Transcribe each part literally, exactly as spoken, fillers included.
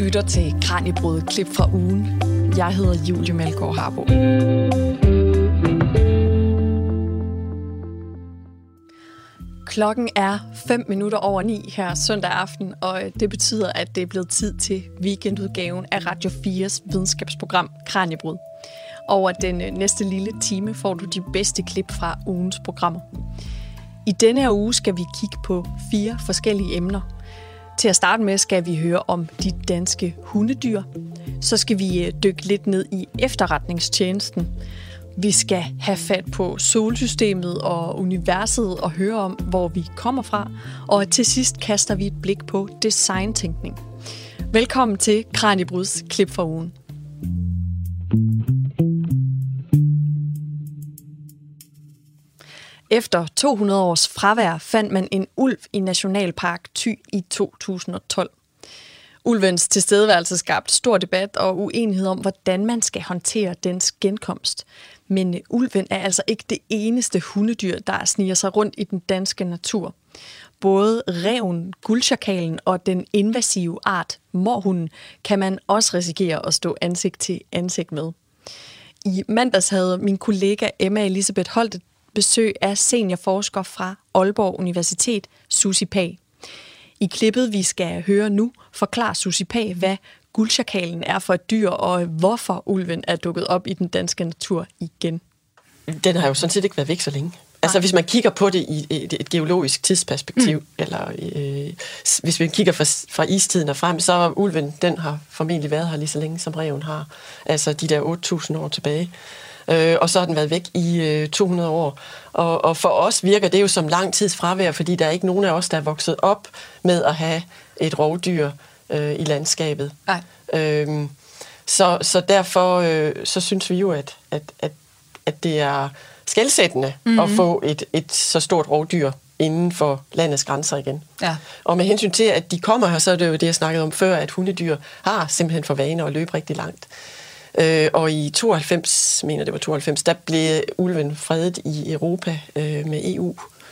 lytter til Kraniebrud klip fra ugen. Jeg hedder Julie Malgaard Harbo. Klokken er fem minutter over ni her søndag aften, og det betyder, at det er blevet tid til weekendudgaven af Radio fires videnskabsprogram Kraniebrud. Over den næste lille time får du de bedste klip fra ugens programmer. I denne her uge skal vi kigge på fire forskellige emner. Til at starte med skal vi høre om de danske hundedyr. Så skal vi dykke lidt ned i efterretningstjenesten. Vi skal have fat på solsystemet og universet og høre om, hvor vi kommer fra. Og til sidst kaster vi et blik på designtænkning. Velkommen til Kraniebruds klip for ugen. Efter to hundrede års fravær fandt man en ulv i Nationalpark Thy i to tusind og tolv. Ulvens tilstedeværelse skabte stor debat og uenighed om, hvordan man skal håndtere dens genkomst. Men ulven er altså ikke det eneste hundedyr, der sniger sig rundt i den danske natur. Både ræven, guldsjakalen og den invasive art morhunden kan man også risikere at stå ansigt til ansigt med. I mandags havde min kollega Emma Elisabeth Holt besøg af seniorforsker fra Aalborg Universitet, Sussi Pagh. I klippet, vi skal høre nu, forklarer Sussi Pagh, hvad guldsjakalen er for et dyr, og hvorfor ulven er dukket op i den danske natur igen. Den har jo sådan set ikke været væk så længe. Altså hvis man kigger på det i et, et geologisk tidsperspektiv, mm. eller øh, hvis vi kigger fra, fra istiden og frem, så er ulven, den har formentlig været her lige så længe, som ræven har. Altså de der otte tusind år tilbage. Øh, og så har den været væk i øh, to hundrede år. Og, og for os virker det jo som lang tids fravær, fordi der er ikke nogen af os, der er vokset op med at have et rovdyr øh, i landskabet. Nej. Øh, så, så derfor øh, så synes vi jo, at, at, at, at det er skelsættende mm-hmm. at få et, et så stort rovdyr inden for landets grænser igen. Ja. Og med hensyn til, at de kommer her, så er det jo det, jeg snakkede om før, at hundedyr har simpelthen for vane at løbe rigtig langt. Øh, og i tooghalvfems, mener det var tooghalvfems, der blev ulven fredet i Europa øh, med E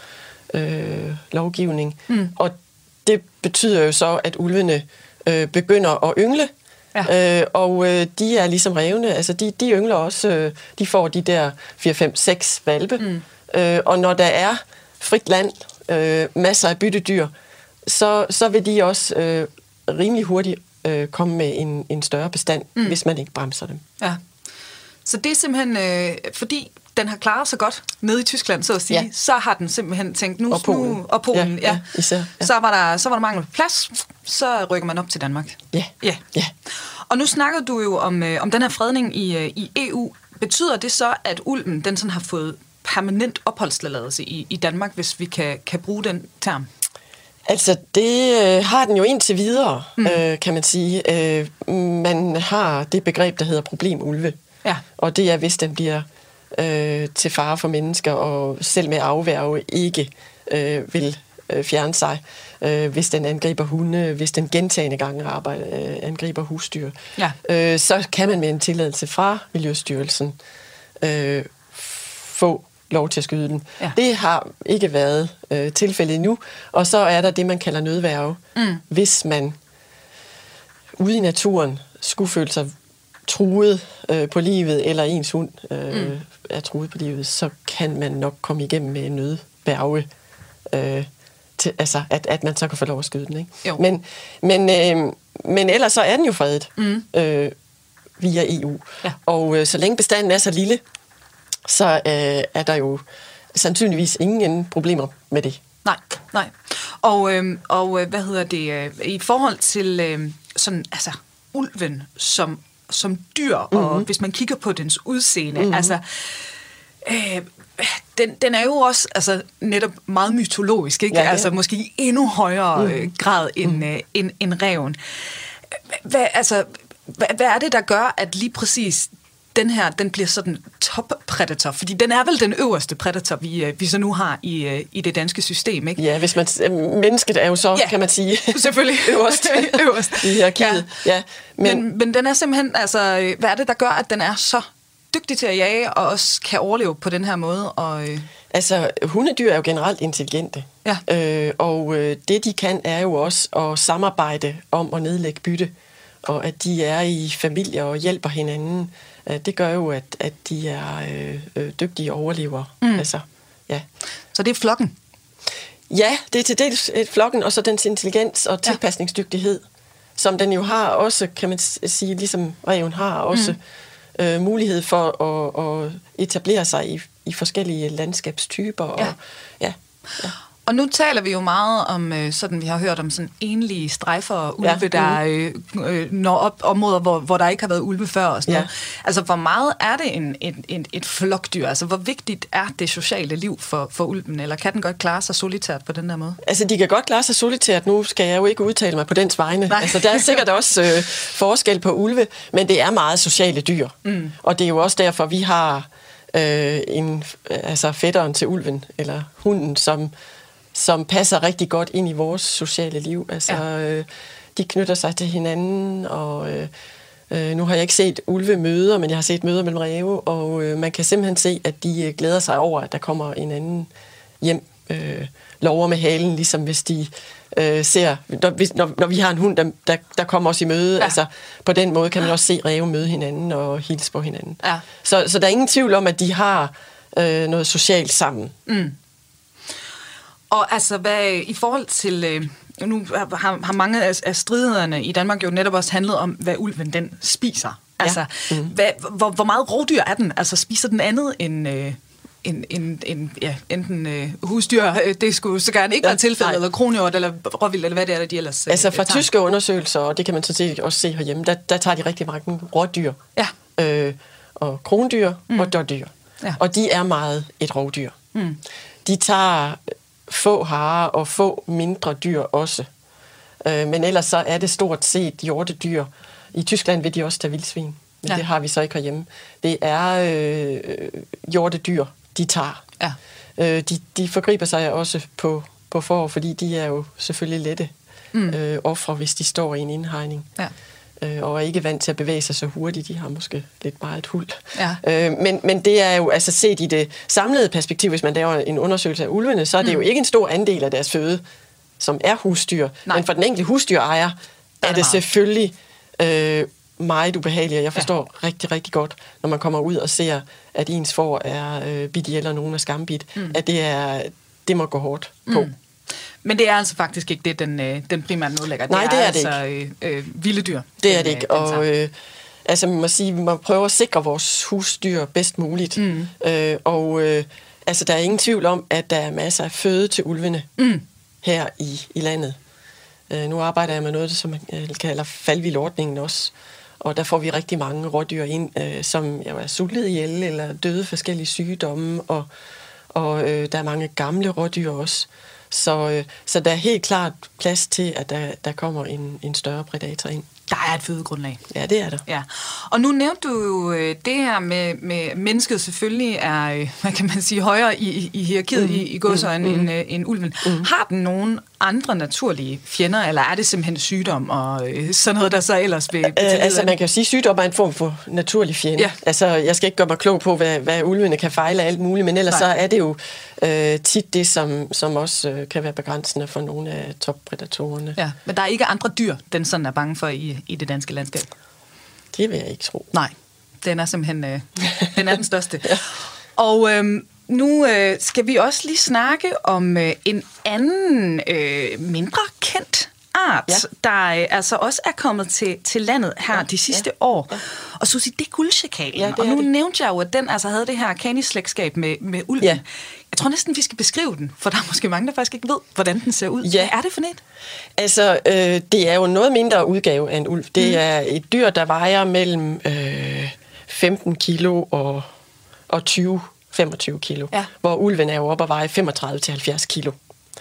U-lovgivning. Øh, mm. Og det betyder jo så, at ulvene øh, begynder at yngle. Ja. Øh, og øh, de er ligesom rævene, altså de, de yngler også, øh, de får de der fire, fem, seks hvalpe. Mm. Øh, og når der er frit land, øh, masser af byttedyr, så, så vil de også øh, rimelig hurtigt komme med en, en større bestand, mm. hvis man ikke bremser dem. Ja. Så det er simpelthen, øh, fordi den har klaret sig godt nede i Tyskland, så at sige, ja. Så har den simpelthen tænkt, nu... Og Polen. Nu, og Polen, ja. ja, især, ja. Så, var der, så var der mangel på plads, så rykker man op til Danmark. Ja. ja. ja. Og nu snakker du jo om, øh, om den her fredning i, øh, i E U. Betyder det så, at ulven den sådan har fået permanent opholdstilladelse i, i Danmark, hvis vi kan, kan bruge den term? Altså, det øh, har den jo indtil videre, mm. øh, kan man sige. Øh, man har det begreb, der hedder problemulve. Ja. Og det er, hvis den bliver øh, til fare for mennesker, og selv med afværge ikke øh, vil øh, fjerne sig. Øh, hvis den angriber hunde, hvis den gentagne gange arbejder, øh, angriber husdyr. Ja. Øh, så kan man med en tilladelse fra Miljøstyrelsen øh, få lov til at skyde den. Ja. Det har ikke været øh, tilfældet endnu. Og så er der det, man kalder nødværge. Mm. Hvis man ude i naturen skulle føle sig truet øh, på livet, eller ens hund øh, mm. er truet på livet, så kan man nok komme igennem med en nødværge. Øh, til, altså, at, at man så kan få lov at skyde den. Ikke? Men, men, øh, men ellers så er den jo fredet mm. øh, via E U. Ja. Og øh, så længe bestanden er så lille, så øh, er der jo sandsynligvis ingen problemer med det. Nej, nej. Og, øh, og hvad hedder det, øh, i forhold til øh, sådan, altså, ulven som, som dyr, mm-hmm. og hvis man kigger på dens udseende, mm-hmm. altså, øh, den, den er jo også altså, netop meget mytologisk, ikke? Ja, altså måske i endnu højere mm. grad end, mm. øh, end, end ræven. Hvad, altså, hvad, hvad er det, der gør, at lige præcis den her, den bliver sådan top-predator? Fordi den er vel den øverste predator, vi, vi så nu har i, i det danske system, ikke? Ja, hvis man... Mennesket er jo så, ja, kan man sige... selvfølgelig. øverst. øverst. I hierarkiet. Ja. Ja, men, men, men den er simpelthen... Altså, hvad er det, der gør, at den er så dygtig til at jage, og også kan overleve på den her måde? Og, øh... Altså, hundedyr er jo generelt intelligente. Ja. Øh, og øh, det, de kan, er jo også at samarbejde om at nedlægge bytte. og at de er i familier og hjælper hinanden, øh, det gør jo, at, at de er øh, øh, dygtige overlevere. Mm. Altså, ja. Så det er flokken? Ja, det er til dels et flokken, og så dens intelligens og tilpasningsdygtighed, ja. som den jo har også, kan man sige, ligesom ræven har også mm. øh, mulighed for at, at etablere sig i, i forskellige landskabstyper. Og, ja. Ja, ja. Og nu taler vi jo meget om, sådan vi har hørt om sådan enlige strejfer og ulve, ja. der øh, øh, når op områder, hvor, hvor der ikke har været ulve før og sådan ja. noget. Altså, hvor meget er det en, en, en, et flokdyr? Altså, hvor vigtigt er det sociale liv for, for ulven? Eller kan den godt klare sig solitært på den der måde? Altså, de kan godt klare sig solitært. Nu skal jeg jo ikke udtale mig på dens vegne. Nej. Altså, der er sikkert også øh, forskel på ulve, men det er meget sociale dyr. Mm. Og det er jo også derfor, vi har øh, en, altså fætteren til ulven, eller hunden, som som passer rigtig godt ind i vores sociale liv. Altså, ja. øh, de knytter sig til hinanden, og øh, øh, nu har jeg ikke set ulve møder, men jeg har set møder mellem ræve, og øh, man kan simpelthen se, at de øh, glæder sig over, at der kommer en anden hjem, øh, lover med halen, ligesom hvis de øh, ser, når, når, når vi har en hund, der, der, der kommer os i møde, ja. altså på den måde kan man også se ræve møde hinanden og hilse på hinanden. Ja. Så, så der er ingen tvivl om, at de har øh, noget socialt sammen. Mm. Og altså, hvad, i forhold til, øh, nu har, har mange af, af stridighederne i Danmark jo netop også handlet om, hvad ulven den spiser. Altså, ja. mm. hvad, hvor, hvor meget rovdyr er den? Altså, spiser den andet end, øh, end, end, end ja, enten øh, husdyr, det skulle så gerne ikke ja, være tilfældet, eller kronhjort, eller råvildt, eller hvad det er, de ellers øh, Altså, fra tager. tyske undersøgelser, og det kan man så set, også se herhjemme, der, der tager de rigtig mange rådyr. Ja. Øh, og krondyr mm. og dårdyr. Ja. Og de er meget et rovdyr. Mm. De tager få harer og få mindre dyr også. Øh, men ellers så er det stort set hjortedyr. I Tyskland vil de også tage vildsvin, men ja. det har vi så ikke herhjemme. Det er øh, hjortedyr, de tager. Ja. Øh, de, de forgriber sig også på, på får, fordi de er jo selvfølgelig lette mm. øh, ofre, hvis de står i en indhegning. Ja. Øh, og er ikke vant til at bevæge sig så hurtigt. De har måske lidt meget et huld. Ja. Øh, men, men det er jo altså set i det samlede perspektiv, hvis man laver en undersøgelse af ulvene, så er det mm. jo ikke en stor andel af deres føde, som er husdyr. Nej. Men for den enkelte husdyrejer er, er det meget. selvfølgelig øh, meget ubehageligt. Jeg forstår ja. rigtig, rigtig godt, når man kommer ud og ser, at ens får er øh, bidt ihjel, og nogen er skambit, mm. at det, er, det må gå hårdt på. Mm. Men det er altså faktisk ikke det, den, øh, den primært nedlægger. Nej, det er, det er altså ikke. Øh, øh, vilde dyr. Det er det ikke, og øh, altså, man må sige, vi må prøve at sikre vores husdyr bedst muligt. Mm. Øh, og øh, altså, der er ingen tvivl om, at der er masser af føde til ulvene mm. her i, i landet. Øh, nu arbejder jeg med noget, som man kalder faldvildordningen også, og der får vi rigtig mange rådyr ind, øh, som jeg var sultet ihjel, eller døde forskellige sygdomme, og, og øh, der er mange gamle rådyr også. Så, øh, så der er helt klart plads til, at der, der kommer en, en større predator ind. Der er et fødegrundlag. Ja, det er der. Ja. Og nu nævnte du jo øh, det her med, med mennesket selvfølgelig er, øh, hvad kan man sige, højere i, i hierarkiet mm. i, i godsøjne mm. end, øh, end ulven. Mm. Har den nogen andre naturlige fjender, eller er det simpelthen sygdom og øh, sådan noget, der så ellers vil... Æ, altså, man kan jo sige, at sygdom er en form for naturlig fjende. Ja. Altså, jeg skal ikke gøre mig klog på, hvad, hvad ulvene kan fejle af alt muligt, men ellers Nej. så er det jo øh, tit det, som, som også øh, kan være begrænsende for nogle af toppredatorerne. Ja, men der er ikke andre dyr, den sådan er bange for i, i det danske landskab? Det vil jeg ikke tro. Nej, den er simpelthen øh, den er den største. Ja. Og øh, nu øh, skal vi også lige snakke om øh, en anden øh, mindre kendt art, ja. der øh, altså også er kommet til, til landet her ja. de sidste ja. år. Ja. Og Susie, det er guldsjakalen. Ja, og nu det. nævnte jeg jo, at den altså havde det her kanislægtskab med, med ulven. Ja. Jeg tror næsten, vi skal beskrive den, for der er måske mange, der faktisk ikke ved, hvordan den ser ud. Ja. Hvad er det for net? Altså, øh, det er jo en noget mindre udgave af en ulv. Det mm. er et dyr, der vejer mellem øh, femten kilo og, og tyve til femogtyve kilo. Ja. Hvor ulven er jo oppe at veje femogtredive til halvfjerds kilo.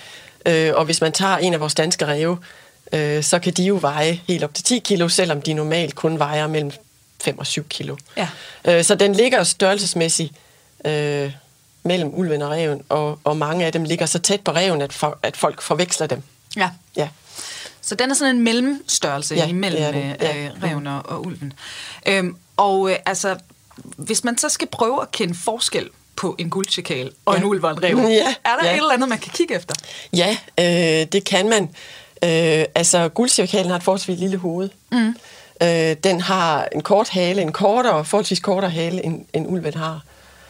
Øh, og hvis man tager en af vores danske ræve, øh, så kan de jo veje helt op til ti kilo, selvom de normalt kun vejer mellem fem og syv kilo. Ja. Øh, så den ligger størrelsesmæssigt øh, mellem ulven og ræven, og, og mange af dem ligger så tæt på ræven, at, for, at folk forveksler dem. Ja. Ja. Så den er sådan en mellemstørrelse ja, imellem ja. øh, ræven og, og ulven. Øhm, og øh, altså, hvis man så skal prøve at kende forskel på en guldsjakal og ja. en ulv og en ræv, ja. er der ja. et eller andet, man kan kigge efter? Ja, øh, det kan man. Øh, altså, guldsjakalen har et forholdsvis lille hoved. Mm. Øh, den har en kort hale, en kortere, forholdsvis kortere hale, end, end ulven har.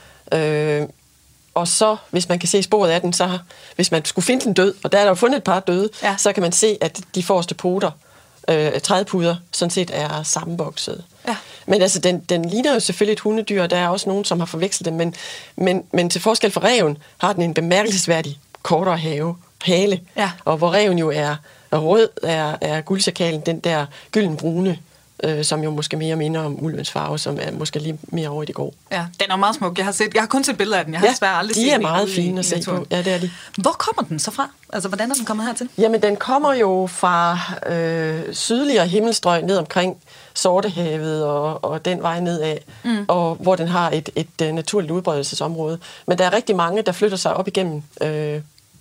Øh, og så, hvis man kan se sporet af den, så hvis man skulle finde den død, og der er der jo fundet et par døde, ja. så kan man se, at de forreste poter, øh, trædepuder, sådan set er sammenvoksede. Ja. Men altså, den, den ligner jo selvfølgelig et hundedyr, og der er også nogen, som har forvekslet dem, men, men, men til forskel fra ræven, har den en bemærkelsesværdig kortere have, hale, ja. og hvor ræven jo er rød, er, er guldsjakalen, den der gyldenbrune, øh, som jo måske mere minder om ulvens farve, som er måske lige mere over i det grå. Ja, den er meget smuk. Jeg har, set, jeg har kun set billeder af den. Jeg har ja, desværre aldrig de set er meget fine at se på. Ja, det er de. Hvor kommer den så fra? Altså, hvordan er den kommet hertil? Jamen, den kommer jo fra øh, sydligere himmelstrøg ned omkring Sortehavet og, og den vej nedad, mm. og hvor den har et, et, et naturligt udbredelsesområde. Men der er rigtig mange, der flytter sig op igennem øh,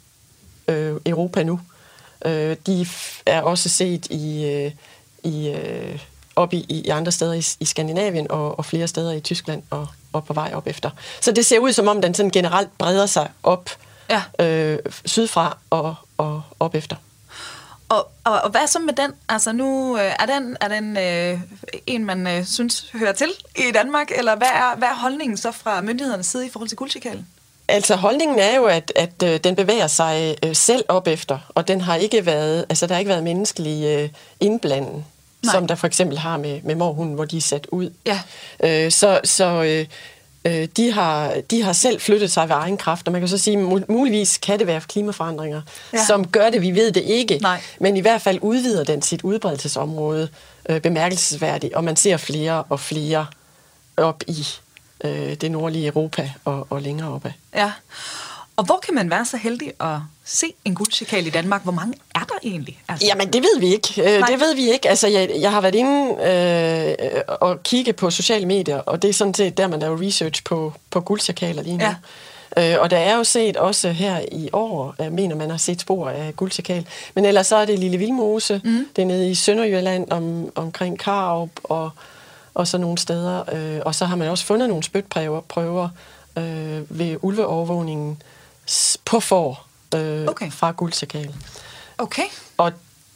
øh, Europa nu. Øh, de er også set i, øh, i, øh, op i, i andre steder i, i Skandinavien og, og flere steder i Tyskland og, og på vej op efter. Så det ser ud, som om den sådan generelt breder sig op ja. øh, sydfra og, og op efter. Og, og, og hvad så med den? Altså nu, øh, er den, er den øh, en, man øh, synes hører til i Danmark, eller hvad er, hvad er holdningen så fra myndighedernes side i forhold til guldsjakalen? Altså holdningen er jo, at, at øh, den bevæger sig øh, selv op efter, og den har ikke været, altså der har ikke været menneskelig øh, indblanden, Nej. som der for eksempel har med, med morhunden, hvor de er sat ud. Ja. Øh, så så øh, øh, de, har, de har selv flyttet sig ved egen kraft, og man kan så sige, muligvis kan det være klimaforandringer, ja. som gør det, vi ved det ikke, Nej. men i hvert fald udvider den sit udbredelsesområde øh, bemærkelsesværdigt, og man ser flere og flere op i det nordlige Europa og, og længere oppe. Ja. Og hvor kan man være så heldig at se en guldsjakal i Danmark? Hvor mange er der egentlig? Altså... Jamen, det ved vi ikke. Nej. Det ved vi ikke. Altså, jeg, jeg har været inde øh, og kigge på sociale medier, og det er sådan set der, man laver research på, på guldsjakaler lige nu. Ja. Øh, og der er jo set også her i år, jeg mener, man har set spor af guldsjakal. Men ellers så er det Lille Vildmose. Mm. Det er nede i Sønderjylland om, omkring Karup og og så nogle steder. Øh, og så har man også fundet nogle spytprøver prøver, øh, ved ulveovervågningen på får øh, okay. fra guldsjakal. Okay. Og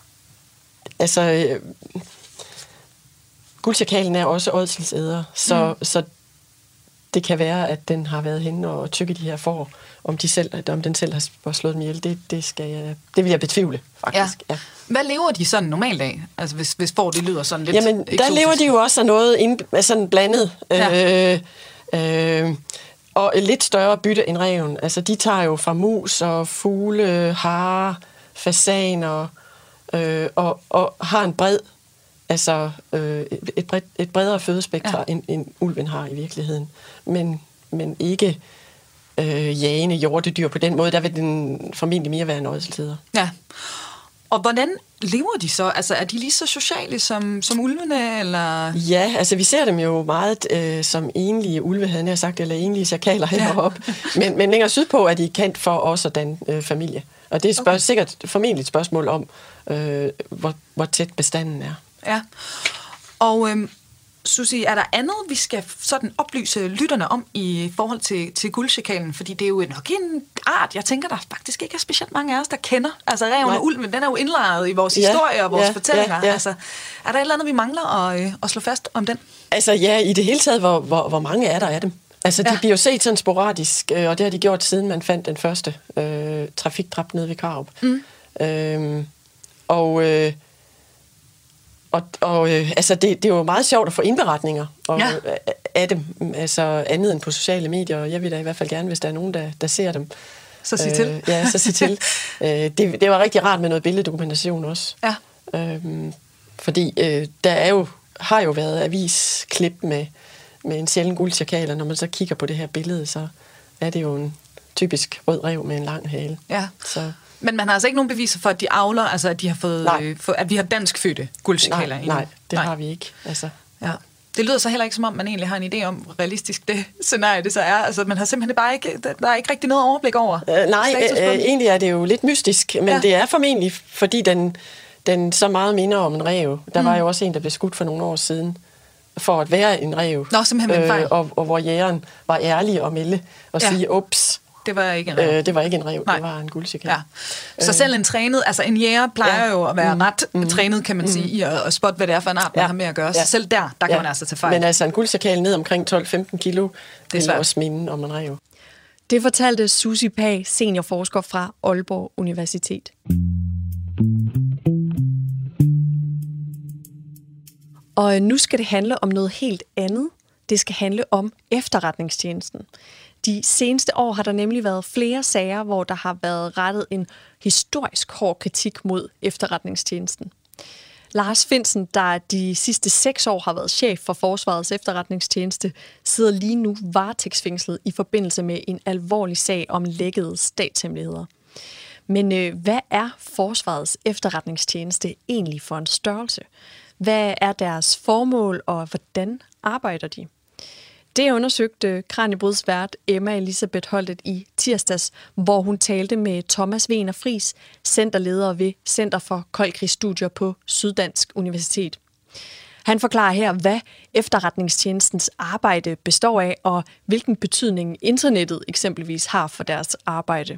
altså, øh, guldsjakalen er også ådselsæder, så, mm. så det kan være, at den har været henne og tykket de her får, om, de selv, om den selv har slået dem ihjel. Det, det, skal jeg, det vil jeg betvivle, faktisk. Ja. Ja. Hvad lever de sådan normalt af? Altså, hvis, hvis får det lyder sådan lidt Jamen, eksotisk. Der lever de jo også af noget ind, sådan blandet. Ja. Øh, øh, og et lidt større bytte end ræven. Altså, de tager jo fra mus og fugle, hare, fasaner, øh, og, og har en bred, altså øh, et, bred, et bredere fødespektra, ja. end, end ulven har i virkeligheden. Men, men ikke øh, jagende hjortedyr på den måde. Der vil den formentlig mere være en ådselsleder. Ja. Og hvordan lever de så? Altså, er de lige så sociale som, som ulvene, eller? Ja, altså vi ser dem jo meget øh, som enlige ulve, havde jeg sagt, eller enlige sjakaler heroppe. Ja. men, men længere sydpå er de kendt for også at danne øh, familie. Og det er spørg- okay. sikkert formentlig et spørgsmål om, øh, hvor, hvor tæt bestanden er. Ja, og øhm, Susie, er der andet, vi skal sådan oplyse lytterne om i forhold til, til guldsjakalen? Fordi det er jo nok en art, jeg tænker, der faktisk ikke er specielt mange af os, der kender. Altså ræven og ulven, den er jo indlejret i vores ja, historie og vores ja, fortællinger. Ja, ja. Altså, er der et eller andet, vi mangler at, øh, at slå fast om den? Altså ja, i det hele taget, hvor, hvor, hvor mange er der af dem? Altså ja. De bliver jo set sådan sporadisk, øh, og det har de gjort, siden man fandt den første øh, trafikdrab nede ved Karup. Mm. Øhm, og... Øh, Og, og øh, altså det, det er jo meget sjovt at få indberetninger og, ja. af dem, altså andet end på sociale medier, og jeg vil da i hvert fald gerne, hvis der er nogen, der, der ser dem. Så sig øh, til. Ja, så sig til. øh, det, det var rigtig rart med noget billeddokumentation også. Ja. Øhm, fordi øh, der er jo, har jo været avisklip med, med en sjælden guldsjakal, og når man så kigger på det her billede, så er det jo en typisk rød ræv med en lang hale. Ja. Så... Men man har altså ikke nogen beviser for, at de avler, altså at de har fået, øh, for, at vi har danskfødte guldsjakaler endnu? Nej, det nej. har vi ikke. Altså. Ja. Det lyder så heller ikke, som om man egentlig har en idé om, hvor realistisk det scenarie det så er. Altså, man har simpelthen bare ikke, der er ikke rigtig noget overblik over. Øh, nej, øh, egentlig er det jo lidt mystisk, men ja. det er formentlig, fordi den, den så meget minder om en ræv. Der mm. var jo også en, der blev skudt for nogle år siden, for at være en ræv. Nå, simpelthen øh, og, og hvor jægeren var ærlig og melde og ja. sige, ups, Det var ikke en ræv. Øh, det var ikke en ræv, det var en guldsjakal. Ja. Så selv en trænet, altså en jæger plejer ja. jo at være ret mm. trænet, kan man sige, mm. i at, at spotte, hvad det er for en art, man ja. har med at gøre. Så ja. selv der, der kan ja. man altså tage fejl. Men altså en guldsjakal ned omkring tolv til femten kilo, det er også minde om en ræv. Det fortalte Susie Pagh, seniorforsker fra Aalborg Universitet. Og nu skal det handle om noget helt andet. Det skal handle om efterretningstjenesten. De seneste år har der nemlig været flere sager, hvor der har været rettet en historisk hård kritik mod efterretningstjenesten. Lars Findsen, der de sidste seks år har været chef for Forsvarets efterretningstjeneste, sidder lige nu varetægtsfængslet i forbindelse med en alvorlig sag om lækkede statshemmeligheder. Men øh, hvad er Forsvarets efterretningstjeneste egentlig for en størrelse? Hvad er deres formål, og hvordan arbejder de? Det undersøgte Kraniebrud's vært Emma Elisabeth Holtet i tirsdags, hvor hun talte med Thomas Wiener Friis, centerleder ved Center for Koldkrigsstudier på Syddansk Universitet. Han forklarer her, hvad efterretningstjenestens arbejde består af, og hvilken betydning internettet eksempelvis har for deres arbejde.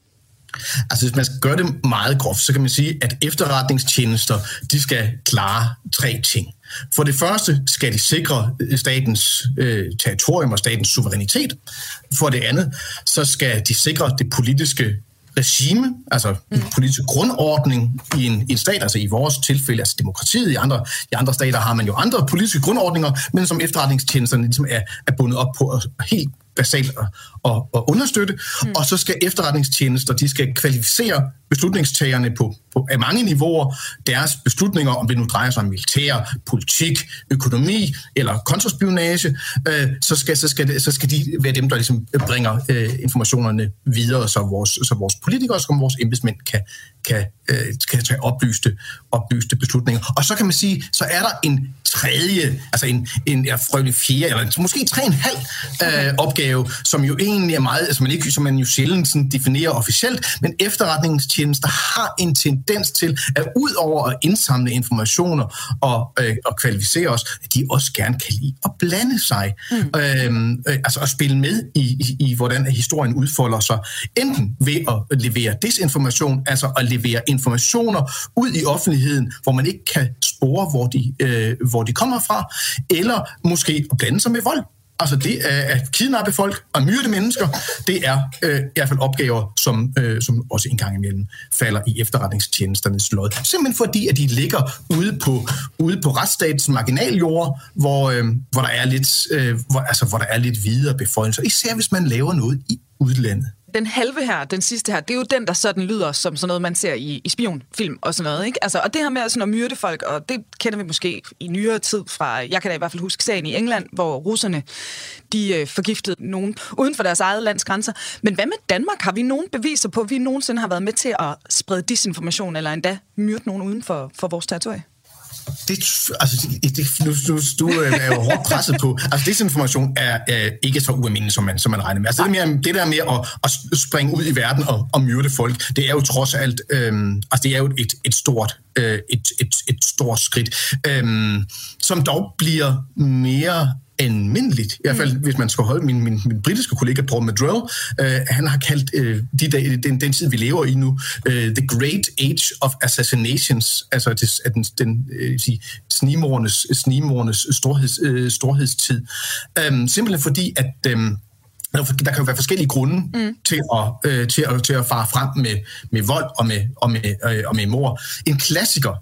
Altså hvis man skal gøre det meget groft, så kan man sige, at efterretningstjenester, de skal klare tre ting. For det første skal de sikre statens øh, territorium og statens suverænitet. For det andet, så skal de sikre det politiske regime, altså en politisk grundordning i en, i en stat, altså i vores tilfælde, altså demokratiet. I andre, I andre stater har man jo andre politiske grundordninger, men som efterretningstjenesterne ligesom er, er bundet op på og helt basalt at, at, at understøtte. Mm. Og så skal efterretningstjenester, de skal kvalificere beslutningstagerne på, på af mange niveauer, deres beslutninger, om det nu drejer sig om militær, politik, økonomi eller kontraspionage, øh, så, skal, så, skal det, så skal de være dem, der ligesom bringer øh, informationerne videre, så vores, så vores politikere, som vores embedsmænd kan, kan, øh, kan tage oplyste, oplyste beslutninger. Og så kan man sige, så er der en tredje, altså en, en ja, frølig fjerde, eller måske tre og en halv øh, opgave, som jo egentlig er meget, altså man, ikke, som man jo sjældent sådan definerer officielt, men efterretningstjenester har en tendens til, at ud over at indsamle informationer og, øh, og kvalificere os, de også gerne kan lide at blande sig, mm. øh, øh, altså at spille med i, i, i, hvordan historien udfolder sig, enten ved at levere desinformation, altså at levere informationer ud i offentligheden, hvor man ikke kan spore, hvor de, øh, hvor de kommer fra, eller måske at blande sig med vold. Altså det er at kidnappe folk og myrde mennesker, det er øh, i hvert fald opgaver, som, øh, som også en gang imellem falder i efterretningstjenesternes lod. Simpelthen fordi, at de ligger ude på, ude på retsstatens marginaljord, hvor, øh, hvor, der er lidt, øh, hvor, altså, hvor der er lidt videre beføjelser, især hvis man laver noget i udlandet. Den halve her, den sidste her, det er jo den, der sådan lyder som sådan noget, man ser i, i spionfilm og sådan noget, ikke? Altså, og det her med sådan at myrde folk, og det kender vi måske i nyere tid fra, jeg kan da i hvert fald huske sagen i England, hvor russerne, de øh, forgiftede nogen uden for deres eget lands grænser. Men hvad med Danmark? Har vi nogen beviser på, at vi nogensinde har været med til at sprede disinformation, eller endda myrde nogen uden for, for vores territorie? Det, altså, det, nu, nu, du er jo hårdt presset på. Altså, desinformation er, er ikke så ualmindelig, som man, som man regner med. Altså, det, der med, det der med at, at springe ud i verden og, og myrde folk, det er jo trods alt, øhm, altså, det er jo et, et, stort, øh, et, et, et stort skridt, øhm, som dog bliver mere almindeligt, i hvert fald hvis man skal holde min, min, min britiske kollega Paul Madrell, øh, han har kaldt øh, de der, den, den tid, vi lever i nu, øh, the great age of assassinations, altså det, den, den øh, snigmordernes, snigmordernes storheds, øh, storhedstid. Øh, simpelthen fordi, at øh, der kan jo være forskellige grunde mm. til, at, øh, til, at, til at fare frem med, med vold og med, og med, øh, og med mord. En klassiker,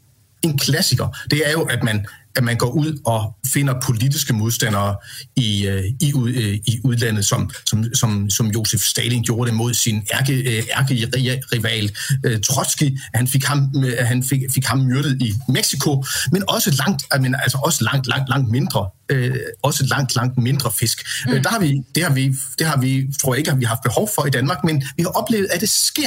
en klassiker, det er jo, at man at man går ud og finder politiske modstandere i, i, i udlandet, som, som, som, som Josef Stalin gjorde det mod sin ærke, ærkerival Trotsky. Han fik ham, han fik, fik ham myrdet i Mexico, men også langt, men altså også langt, langt, langt mindre, øh, også langt, langt mindre fisk. Mm. Der har vi, det har vi, det har vi, tror jeg ikke, at vi har haft behov for i Danmark, men vi har oplevet, at det sker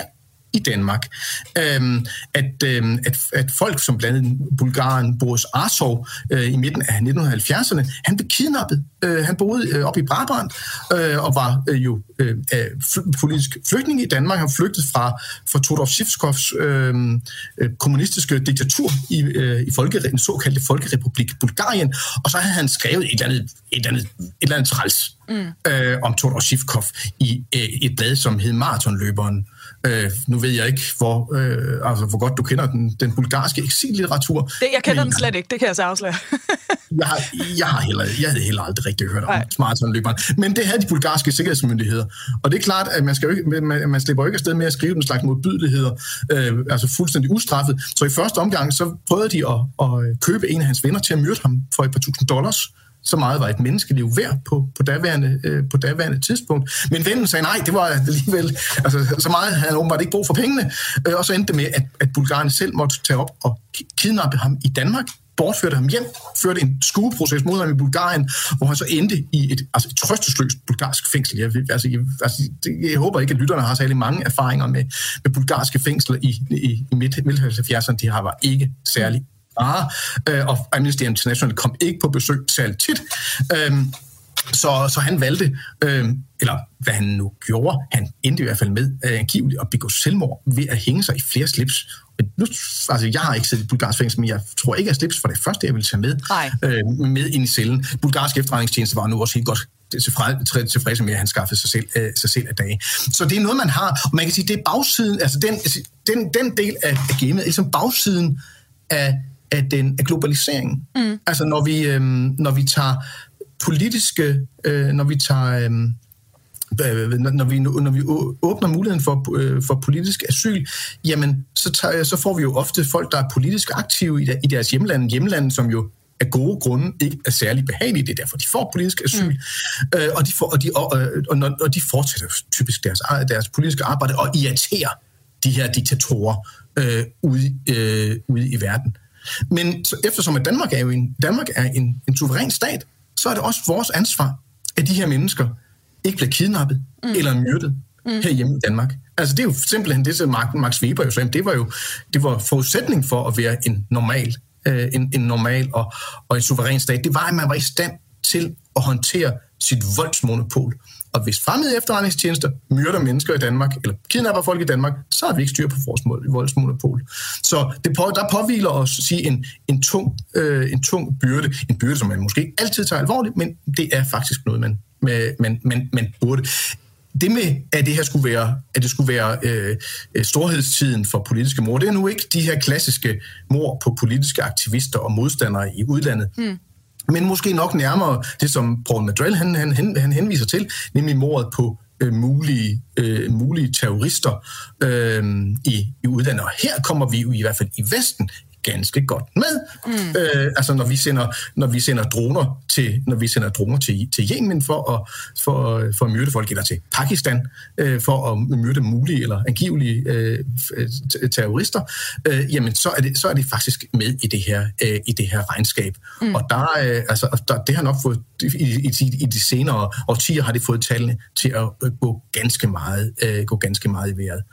i Danmark. Øhm, at, øhm, at, at folk som blandt andet bulgaren Boris Arsov øh, i midten af nitten halvfjerdserne, han blev kidnappet. Øh, han boede øh, oppe i Brabant øh, og var øh, jo øh, fl- politisk flygtning i Danmark. Han flygtede fra, fra Todor Sivskovs øh, øh, kommunistiske diktatur i, øh, i folke, den såkaldte Folkerepublik Bulgarien, og så havde han skrevet et eller andet, et eller andet, et eller andet træls mm. øh, om Todor Sivkov i øh, et blad, som hed Maratonløberen. Øh, nu ved jeg ikke, hvor, øh, altså, hvor godt du kender den, den bulgarske eksillitteratur. Det, jeg kender men, den slet ikke, det kan jeg så afsløre. jeg, har, jeg, har heller, jeg havde heller aldrig rigtig hørt om maratonløberen. Men det havde de bulgarske sikkerhedsmyndigheder. Og det er klart, at man, skal jo ikke, man, man slipper jo ikke afsted med at skrive den slags modbydeligheder, øh, altså fuldstændig ustraffet. Så i første omgang, så prøvede de at, at købe en af hans venner til at myrde ham for et par tusind dollars. Så meget var et menneskeliv værd på, på, daværende, øh, på daværende tidspunkt. Men vennen sagde nej, det var alligevel, altså så meget havde han åbenbart ikke brug for pengene. Øh, og så endte det med, at, at bulgarerne selv måtte tage op og kidnappe ham i Danmark, bortførte ham hjem, førte en skueproces mod ham i Bulgarien, hvor han så endte i et, altså et trøstesløst bulgarsk fængsel. Jeg, altså, jeg, altså, jeg håber ikke, at lytterne har særlig mange erfaringer med, med bulgarske fængsler i, i, i midt halvfjerdserne. De har var ikke særlig Ah, øh, og Amnesty International kom ikke på besøg særligt tit. Øhm, så, så han valgte, øh, eller hvad han nu gjorde, han endte i hvert fald med øh, angiveligt at begå selvmord ved at hænge sig i flere slips. Nu, altså, jeg har ikke set et bulgarsk fængsel, men jeg tror ikke, at slips var det første, jeg ville tage med, øh, med ind i cellen. Bulgarsk efterretningstjeneste var nu også helt godt tilfredse med, at han skaffede sig selv, øh, sig selv af dage. Så det er noget, man har, og man kan sige, det er bagsiden, altså den, den, den del af, af gamet, ligesom bagsiden af af den af globaliseringen. Mm. Altså når vi øhm, når vi tager politiske øh, når vi tager øhm, når vi når vi åbner muligheden for øh, for politisk asyl, jamen så tager, så får vi jo ofte folk, der er politisk aktive i, i deres hjemland, hjemland som jo af gode grunde ikke er særlig behagelige. Det er derfor, de får politisk asyl. Mm. Øh, og, de får, og, de, og, og, og de fortsætter typisk deres, deres politiske arbejde og irriterer de her diktatorer øh, ude, øh, ude i verden. Men så eftersom at Danmark er jo en, Danmark er en, en suveræn stat, så er det også vores ansvar, at de her mennesker ikke bliver kidnappet mm. eller myrdet mm. herhjemme i Danmark. Altså det er jo simpelthen det, som Max Weber jo sagde, det var jo det var forudsætning for at være en normal, øh, en, en normal og, og en suveræn stat. Det var, at man var i stand til at håndtere sit voldsmonopol. Og hvis fremmede efterretningstjenester myrder mennesker i Danmark, eller kidnapper folk i Danmark, så har vi ikke styr på vores voldsmonopol. Så det på, der påhviler os sige en, en, tung, øh, en tung byrde, en byrde, som man måske ikke altid tager alvorligt, men det er faktisk noget, man, man, man, man burde. Det med, at det her skulle være, at det skulle være øh, storhedstiden for politiske mord, det er nu ikke de her klassiske mord på politiske aktivister og modstandere i udlandet. Mm. Men måske nok nærmere det, som Paul Madrell han, han, han henviser til, nemlig mordet på øh, mulige, øh, mulige terrorister øh, i, i udlandet. Og her kommer vi jo i hvert fald i Vesten ganske godt med. Mm. Øh, altså når vi sender når vi sender droner til når vi sender droner til til Yemen for at for, for at myrde folk, eller til Pakistan øh, for at myrde mulige eller angivelige øh, terrorister, øh, jamen så er det så er det faktisk med i det her øh, i det her regnskab. Mm. Og der øh, altså der, det har nok fået i, i, i de senere årtier har det fået tallene til at gå ganske meget øh, gå ganske meget i vejret.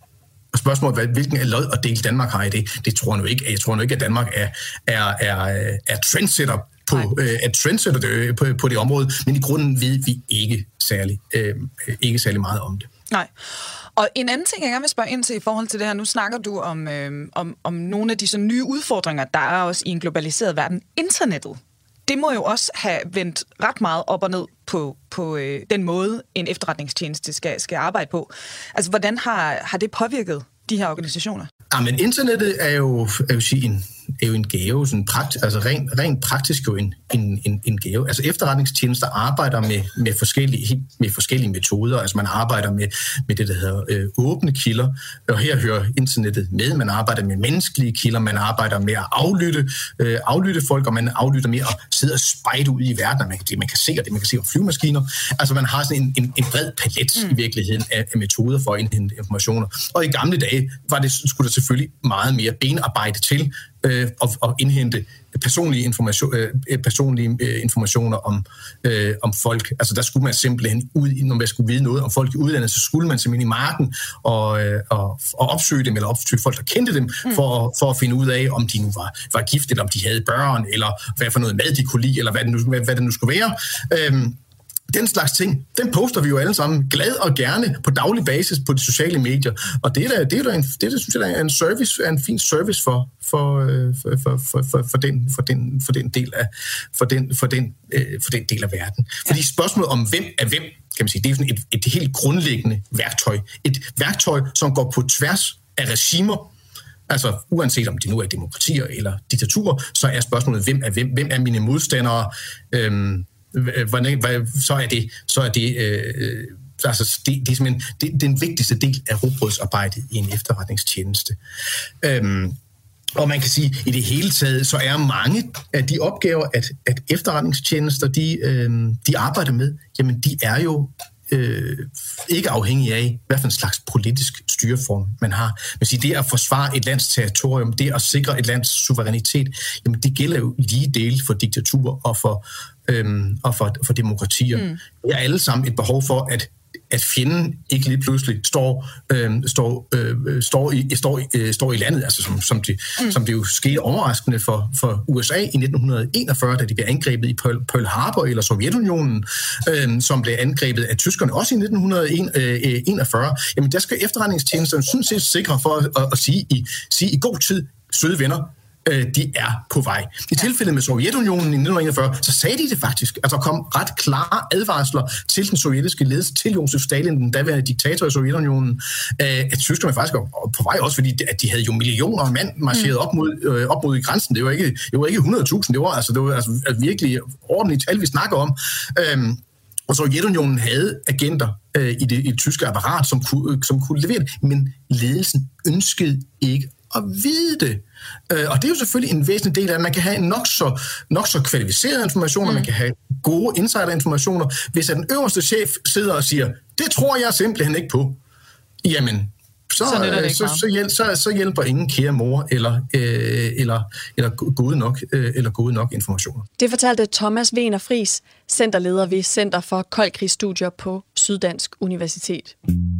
Og spørgsmålet, hvilken lod og del Danmark har i det, det tror jeg nu ikke. Jeg tror nu ikke, at Danmark er, er, er, er trendsetter på, øh, er trendsetter det, på, på det område, men i grunden ved vi ikke særlig, øh, ikke særlig meget om det. Nej. Og en anden ting, jeg gerne vil spørge ind til i forhold til det her, nu snakker du om, øh, om, om nogle af de så nye udfordringer, der er også i en globaliseret verden. Internettet, det må jo også have vendt ret meget op og ned på, på øh, den måde, en efterretningstjeneste skal, skal arbejde på. Altså, hvordan har, har det påvirket de her organisationer? Ja, men internettet er jo, jeg vil sige, en, er jo en gave, sådan prakt, altså rent, rent praktisk jo en, en, en, en gave. Altså efterretningstjenester arbejder med, med, forskellige, med forskellige metoder. Altså man arbejder med, med det, der hedder øh, åbne kilder, og her hører internettet med. Man arbejder med menneskelige kilder, man arbejder med at aflytte, øh, aflytte folk, og man aflytter med at sidde og spejde ud i verden, og man, det man kan se, og det man kan se om flyvemaskiner. Altså man har sådan en, en, en bred palet mm. i virkeligheden af, af metoder for at indhente informationer. Og i gamle dage var det, skulle der selvfølgelig meget mere benarbejde til, øh, og, og indhente personlige, information, øh, personlige øh, informationer om, øh, om folk. Altså der skulle man simpelthen ud, når man skulle vide noget om folk i udlandet, så skulle man simpelthen i marken og, øh, og, og opsøge dem, eller opsøge folk, der kendte dem, mm. for, for at finde ud af, om de nu var, var gift, eller om de havde børn, eller hvad for noget mad de kunne lide, eller hvad det nu, hvad, hvad det nu skulle være. Øhm, Den slags ting, den poster vi jo alle sammen glad og gerne på daglig basis på de sociale medier. Og det er da, det er da en, det er da, synes jeg, er en service, er en fin service for, for, for, for, for, for, den, for, den, for den del af for den, for den, for den del af verden. Fordi spørgsmålet om hvem er hvem, kan man sige, det er sådan et, et helt grundlæggende værktøj. Et værktøj, som går på tværs af regimer. Altså uanset om det nu er demokratier eller diktaturer, så er spørgsmålet, hvem er hvem, hvem er mine modstandere. Øhm, så er det, så er det, øh, altså det, det er simpelthen det, den vigtigste del af rugbrødsarbejdet i en efterretningstjeneste. Øhm, og man kan sige, at i det hele taget, så er mange af de opgaver, at, at efterretningstjenester, de, øh, de arbejder med, jamen de er jo øh, ikke afhængige af, hvad for en slags politisk styreform man har. Man siger, det at forsvare et lands territorium, det at sikre et lands suverænitet, jamen det gælder jo lige dele for diktaturer og for Øhm, og for, for demokratier. Mm. Vi har alle sammen et behov for, at, at fjenden ikke lige pludselig står, øhm, står, øh, står, i, står, øh, står i landet, altså som, som, det, mm. som det jo skete overraskende for, for U S A i nitten enogfyrre, da de blev angrebet i Pearl, Pearl Harbor, eller Sovjetunionen, øh, som blev angrebet af tyskerne også i nitten enogfyrre. Jamen der skal efterretningstjenesterne sådan set sikre for at, at, at sige, i, sige i god tid, søde venner, de er på vej. I tilfældet med Sovjetunionen i nitten enogfyrre, så sagde de det faktisk, at der kom ret klare advarsler til den sovjetiske ledelse, til Josef Stalin, den daværende diktator i Sovjetunionen, at tyskerne faktisk var på vej også, fordi at de havde jo millioner af mand marcheret op mod, øh, op mod grænsen. Det var ikke, det var ikke hundrede tusind, det var, altså, det var altså virkelig ordentligt tal, vi snakker om. Øhm, Og Sovjetunionen havde agenter øh, i, det, i det tyske apparat, som kunne, som kunne levere det, men ledelsen ønskede ikke at vide det. Øh, og det er jo selvfølgelig en væsentlig del af, at man kan have nok så, nok så kvalificerede informationer, mm. man kan have gode insiderinformationer. Hvis den øverste chef sidder og siger, det tror jeg simpelthen ikke på, jamen, så, så, øh, så, så, hjæl, så, så hjælper ingen kære mor eller, øh, eller, eller, gode nok, øh, eller gode nok informationer. Det fortalte Thomas Wener Friis, centerleder ved Center for Koldkrigsstudier på Syddansk Universitet.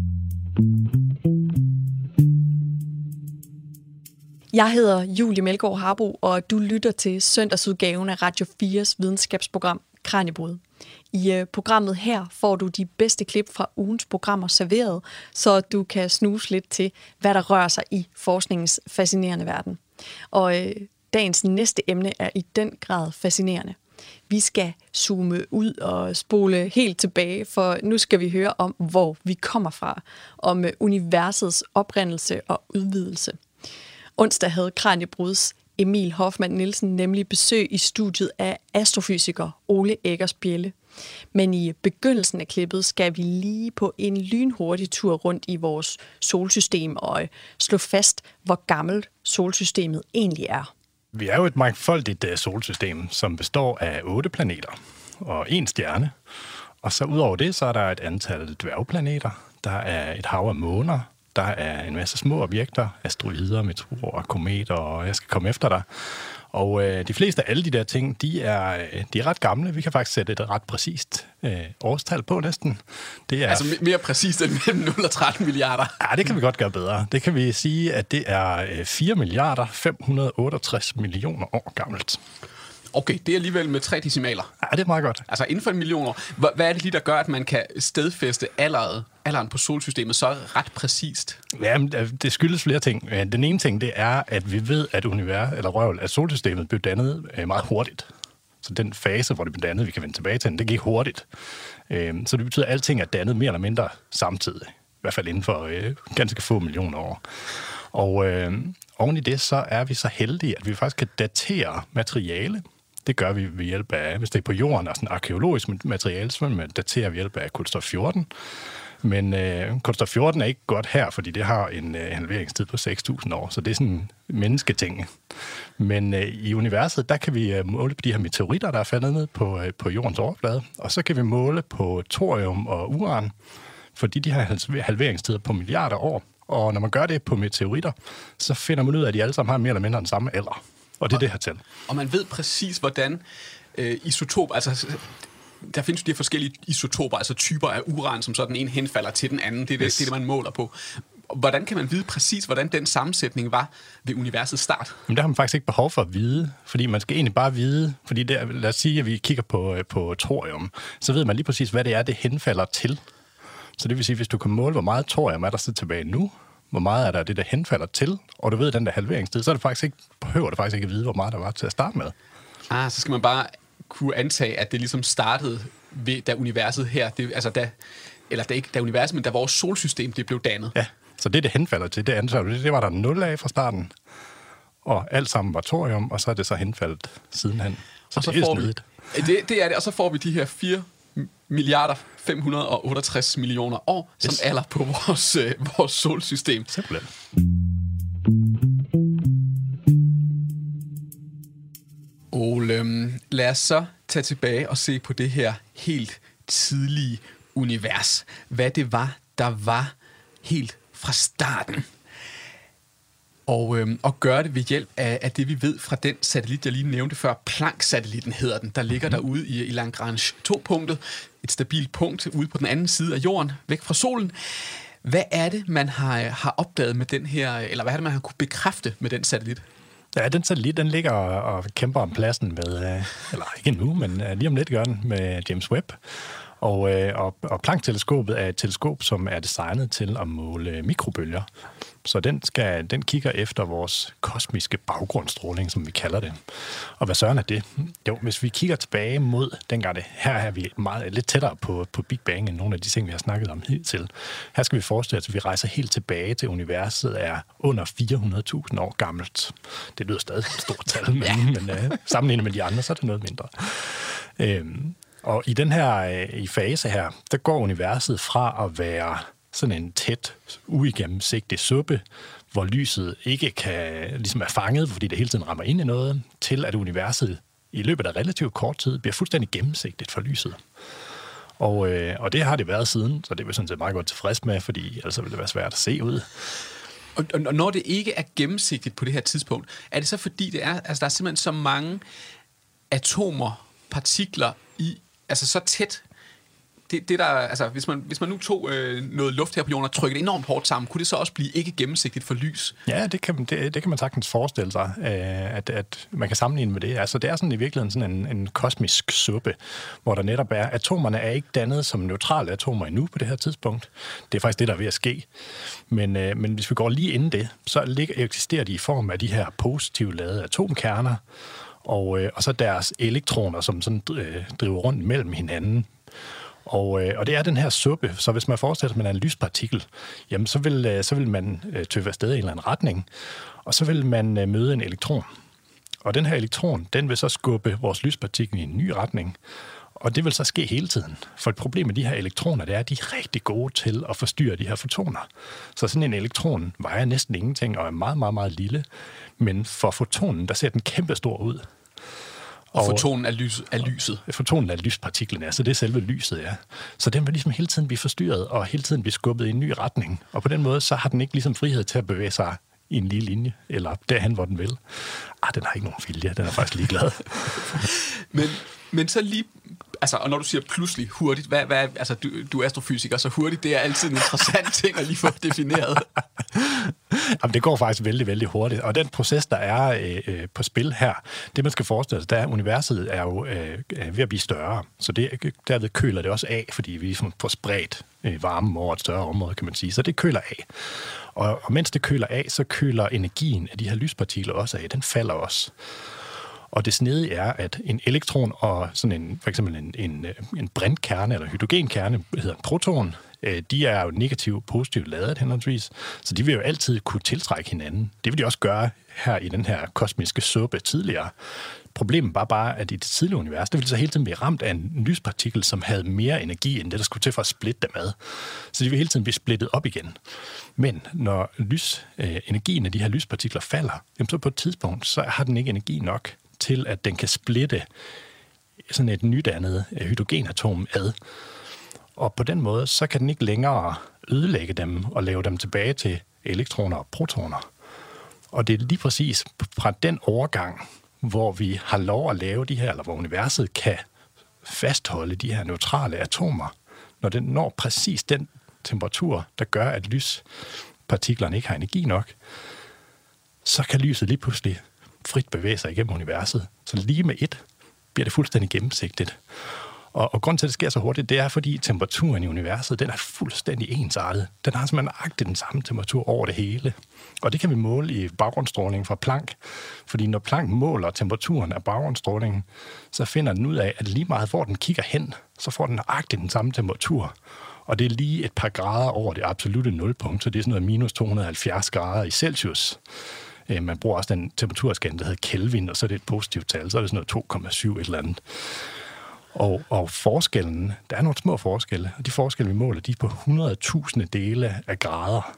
Jeg hedder Julie Melgaard Harbo, og du lytter til søndagsudgaven af Radio fires videnskabsprogram Kraniebrud. I programmet her får du de bedste klip fra ugens programmer serveret, så du kan snuse lidt til, hvad der rører sig i forskningens fascinerende verden. Og øh, dagens næste emne er i den grad fascinerende. Vi skal zoome ud og spole helt tilbage, for nu skal vi høre om, hvor vi kommer fra, om universets oprindelse og udvidelse. Onsdag havde Kraniebruds Emil Hoffmann Nielsen nemlig besøg i studiet af astrofysiker Ole Eggers Bjelle. Men i begyndelsen af klippet skal vi lige på en lynhurtig tur rundt i vores solsystem og slå fast, hvor gammelt solsystemet egentlig er. Vi er jo et mangfoldigt solsystem, som består af otte planeter og en stjerne. Og så udover det, så er der et antal dværgplaneter. Der er et hav af måner. Der er en masse små objekter, asteroider, meteorer, kometer, og jeg skal komme efter dig. Og øh, de fleste af alle de der ting, de er, de er ret gamle. Vi kan faktisk sætte et ret præcist øh, årstal på næsten. Det er, altså mere præcist end mellem nul og tretten milliarder? Ja, det kan vi godt gøre bedre. Det kan vi sige, at det er fire milliarder fem hundrede otteogtres millioner år gammelt. Okay, det er alligevel med tre decimaler. Ja, det er meget godt. Altså inden for en million år. Hvad er det lige, der gør, at man kan stedfæste alderet, alderen på solsystemet så ret præcist? Jamen, det skyldes flere ting. Den ene ting, det er, at vi ved, at univers, eller røvel, at solsystemet blev dannet meget hurtigt. Så den fase, hvor det blev dannet, vi kan vende tilbage til den, det gik hurtigt. Så det betyder, at alting er dannet mere eller mindre samtidig. I hvert fald inden for ganske få millioner år. Og øh, oven i det, så er vi så heldige, at vi faktisk kan datere materiale. Det gør vi ved hjælp af, hvis det er på jorden, altså arkæologisk materiale, så daterer vi ved hjælp af kulstof fjorten. Men øh, kulstof fjorten er ikke godt her, fordi det har en øh, halveringstid på seks tusind år, så det er sådan en mennesketing. Men øh, i universet, der kan vi øh, måle på de her meteoritter, der er faldet ned på, øh, på jordens overflade, og så kan vi måle på thorium og uran, fordi de har halveringstider på milliarder år. Og når man gør det på meteoritter, så finder man ud af, at de alle sammen har mere eller mindre den samme alder. Og det er og, det her tal. Og man ved præcis, hvordan øh, isotop, altså der findes jo de her forskellige isotoper, altså typer af uran, som sådan en henfalder til den anden. Det er det, yes. det, er det man måler på. Hvordan kan man vide præcis, hvordan den sammensætning var ved universets start? Men der har man faktisk ikke behov for at vide, fordi man skal egentlig bare vide, fordi der, lad os sige, at vi kigger på, på thorium, så ved man lige præcis, hvad det er, det henfalder til. Så det vil sige, hvis du kan måle, hvor meget thorium er der så tilbage nu, hvor meget er der det, der henfalder til, og du ved den der halveringstid, så er det faktisk ikke, behøver du faktisk ikke at vide, hvor meget der var til at starte med. Ah, så skal man bare kunne antage, at det ligesom startede ved, da universet her, det, altså da, eller da ikke da universet, men da vores solsystem det blev dannet. Ja, så det, det henfalder til, det antager du, det, det var der nul af fra starten, og alt sammen var thorium, og så er det så henfaldet sidenhen. Så, og så det er får snedigt. Vi, det, det er det, og så får vi de her fire milliarder fem hundrede og otteogtres millioner år, yes. som alder på vores, øh, vores solsystem. Simpelthen. Og øhm, lad os så tage tilbage og se på det her helt tidlige univers. Hvad det var, der var helt fra starten. Og, øhm, og gøre det ved hjælp af, af det, vi ved fra den satellit, jeg lige nævnte før. Planck-satellitten hedder den. Der ligger derude i, i Lagrange to-punktet. Et stabilt punkt ude på den anden side af jorden, væk fra solen. Hvad er det, man har, har opdaget med den her, eller hvad er det, man har kunne bekræfte med den satellit? Ja, den satellit, den ligger og kæmper om pladsen med, eller ikke nu, men lige om lidt gør den med James Webb. Og, og, og Planck-teleskopet er et teleskop, som er designet til at måle mikrobølger. Så den, skal, den kigger efter vores kosmiske baggrundsstråling, som vi kalder det. Og hvad søren er det? Jo, hvis vi kigger tilbage mod dengang det, her er vi meget, lidt tættere på, på Big Bang end nogle af de ting, vi har snakket om hidtil. Her skal vi forestille os, at vi rejser helt tilbage til universet er under fire hundrede tusind år gammelt. Det lyder stadig et stort tal, men, ja. men uh, sammenlignet med de andre, så er det noget mindre. Øhm, og i den her i fase her, der går universet fra at være sådan en tæt, uigennemsigtig suppe, hvor lyset ikke kan ligesom er fanget, fordi det hele tiden rammer ind i noget, til at universet i løbet af relativt kort tid bliver fuldstændig gennemsigtigt for lyset. Og, øh, og det har det været siden, så det er vi sådan set meget godt tilfreds med, fordi ellers ville det være svært at se ud. Og, og når det ikke er gennemsigtigt på det her tidspunkt, er det så fordi, det er, altså der er simpelthen så mange atomer, partikler i, altså så tæt. Det, det der, altså, hvis man, hvis man nu tog øh, noget luft her på jorden og trykkede enormt hårdt sammen, kunne det så også blive ikke gennemsigtigt for lys? Ja, det kan, det, det kan man sagtens forestille sig, øh, at, at man kan sammenligne med det. Altså, det er sådan i virkeligheden sådan en, en kosmisk suppe, hvor der netop er, atomerne er ikke dannet som neutrale atomer endnu på det her tidspunkt. Det er faktisk det, der er ved at ske. Men, øh, men hvis vi går lige inden det, så ligger, eksisterer de i form af de her positivt ladede atomkerner, og, øh, og så deres elektroner, som sådan øh, driver rundt mellem hinanden. Og, øh, og det er den her suppe, så hvis man forestiller sig, at man er en lyspartikel, jamen så vil, øh, så vil man øh, tøffe afsted i en eller anden retning, og så vil man øh, møde en elektron. Og den her elektron, den vil så skubbe vores lyspartikel i en ny retning, og det vil så ske hele tiden. For et problem med de her elektroner, det er, at de er rigtig gode til at forstyrre de her fotoner. Så sådan en elektron vejer næsten ingenting og er meget, meget, meget lille, men for fotonen, der ser den kæmpestor ud. Og fotonen er, lys, er lyset. Fotonen er lyspartiklen, ja, så det er selve lyset, ja. Så den vil ligesom hele tiden blive forstyrret, og hele tiden blive skubbet i en ny retning. Og på den måde, så har den ikke ligesom frihed til at bevæge sig i en lige linje, eller derhen, hvor den vil. Ah, den har ikke nogen vilje, den er faktisk ligeglad. men, men så lige, altså, og når du siger pludselig hurtigt, hvad, hvad, altså, du, du er astrofysiker, så hurtigt, det er altid en interessant ting at lige få defineret. Jamen, det går faktisk vældig, vældig hurtigt. Og den proces, der er øh, på spil her, det man skal forestille sig, der er, universet er jo øh, ved at blive større. Så det, derved køler det også af, fordi vi får spredt øh, varmen over et større område, kan man sige. Så det køler af. Og, og mens det køler af, så køler energien af de her lyspartikler også af. Den falder også. Og det snedige er, at en elektron og sådan en, for eksempel en, en, en brintkerne eller hydrogenkerne, hedder en proton, de er jo negativt positivt ladet henholdsvis, så de vil jo altid kunne tiltrække hinanden. Det vil de også gøre her i den her kosmiske suppe tidligere. Problemet var bare, at i det tidlige univers, der ville så hele tiden blive ramt af en lyspartikel, som havde mere energi end det, der skulle til for at splitte dem ad. Så de vil hele tiden blive splittet op igen. Men når lys, øh, energien af de her lyspartikler falder, jamen så på et tidspunkt, så har den ikke energi nok til, at den kan splitte sådan et nydannet hydrogenatom ad. Og på den måde, så kan den ikke længere ødelægge dem og lave dem tilbage til elektroner og protoner. Og det er lige præcis fra den overgang, hvor vi har lov at lave de her, eller hvor universet kan fastholde de her neutrale atomer, når den når præcis den temperatur, der gør, at lyspartiklerne ikke har energi nok, så kan lyset lige pludselig frit bevæge sig igennem universet. Så lige med et bliver det fuldstændig gennemsigtigt. Og, og grunden til, at det sker så hurtigt, det er, fordi temperaturen i universet, den er fuldstændig ensartet. Den har simpelthen nøjagtigt den samme temperatur over det hele. Og det kan vi måle i baggrundsstrålingen fra Planck. Fordi når Planck måler temperaturen af baggrundsstrålingen, så finder den ud af, at lige meget hvor den kigger hen, så får den nøjagtigt den samme temperatur. Og det er lige et par grader over det absolutte nulpunkt, så det er sådan noget minus to hundrede og halvfjerds grader i Celsius. Man bruger også den temperaturskala, der hedder Kelvin, og så er det et positivt tal, så er det sådan noget to komma syv et eller andet. Og, og forskellen, der er nogle små forskelle, og de forskelle, vi måler, de er på hundrede tusinde dele af grader.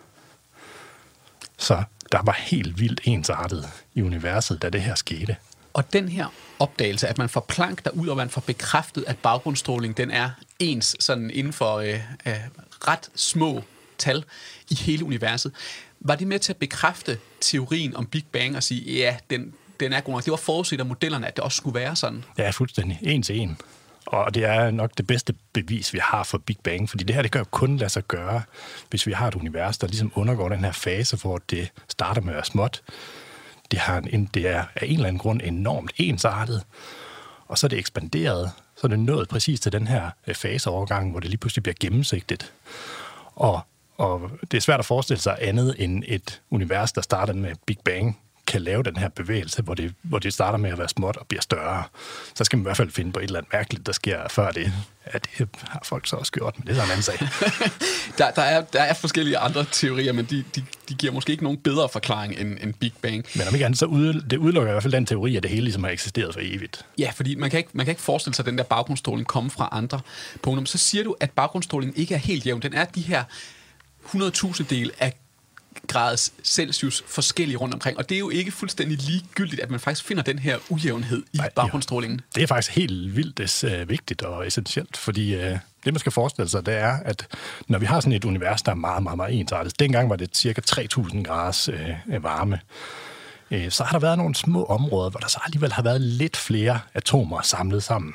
Så der var helt vildt ensartet i universet, da det her skete. Og den her opdagelse, at man får Planck derud, og man får bekræftet, at baggrundsstråling, den er ens sådan inden for øh, øh, ret små tal i hele universet. Var det med til at bekræfte teorien om Big Bang og sige, ja, den, den er god nok? Det var forudset af modellerne, at det også skulle være sådan. Ja, fuldstændig. En til en. Og det er nok det bedste bevis, vi har for Big Bang, fordi det her, det kan jo kun lade sig gøre, hvis vi har et univers, der ligesom undergår den her fase, hvor det starter med at være småt. Det, har en, det er af en eller anden grund enormt ensartet, og så er det ekspanderet, så er det nået præcis til den her faseovergang, hvor det lige pludselig bliver gennemsigtigt. Og, og det er svært at forestille sig andet end et univers, der starter med Big Bang, kan lave den her bevægelse, hvor det, hvor det starter med at være småt og bliver større. Så skal man i hvert fald finde på et eller andet mærkeligt, der sker før det. Ja, det har folk så også gjort, men det er så en anden sag. der, der, er, der er forskellige andre teorier, men de, de, de giver måske ikke nogen bedre forklaring end, end Big Bang. Men om ikke andet, så ud, det udelukker i hvert fald den teori, at det hele ligesom har eksisteret for evigt. Ja, fordi man kan ikke, man kan ikke forestille sig, at den der baggrundsstråling kommer fra andre punkter. Så siger du, at baggrundsstrålingen ikke er helt jævn. Den er de her hundrede tusind del af grads Celsius forskellige rundt omkring. Og det er jo ikke fuldstændig ligegyldigt, at man faktisk finder den her ujævnhed i Nej, baggrundsstrålingen. Ja. Det er faktisk helt vildt uh, vigtigt og essentielt, fordi uh, det, man skal forestille sig, det er, at når vi har sådan et univers, der er meget, meget, meget ensartet, dengang var det cirka tre tusind graders uh, varme, uh, så har der været nogle små områder, hvor der så alligevel har været lidt flere atomer samlet sammen.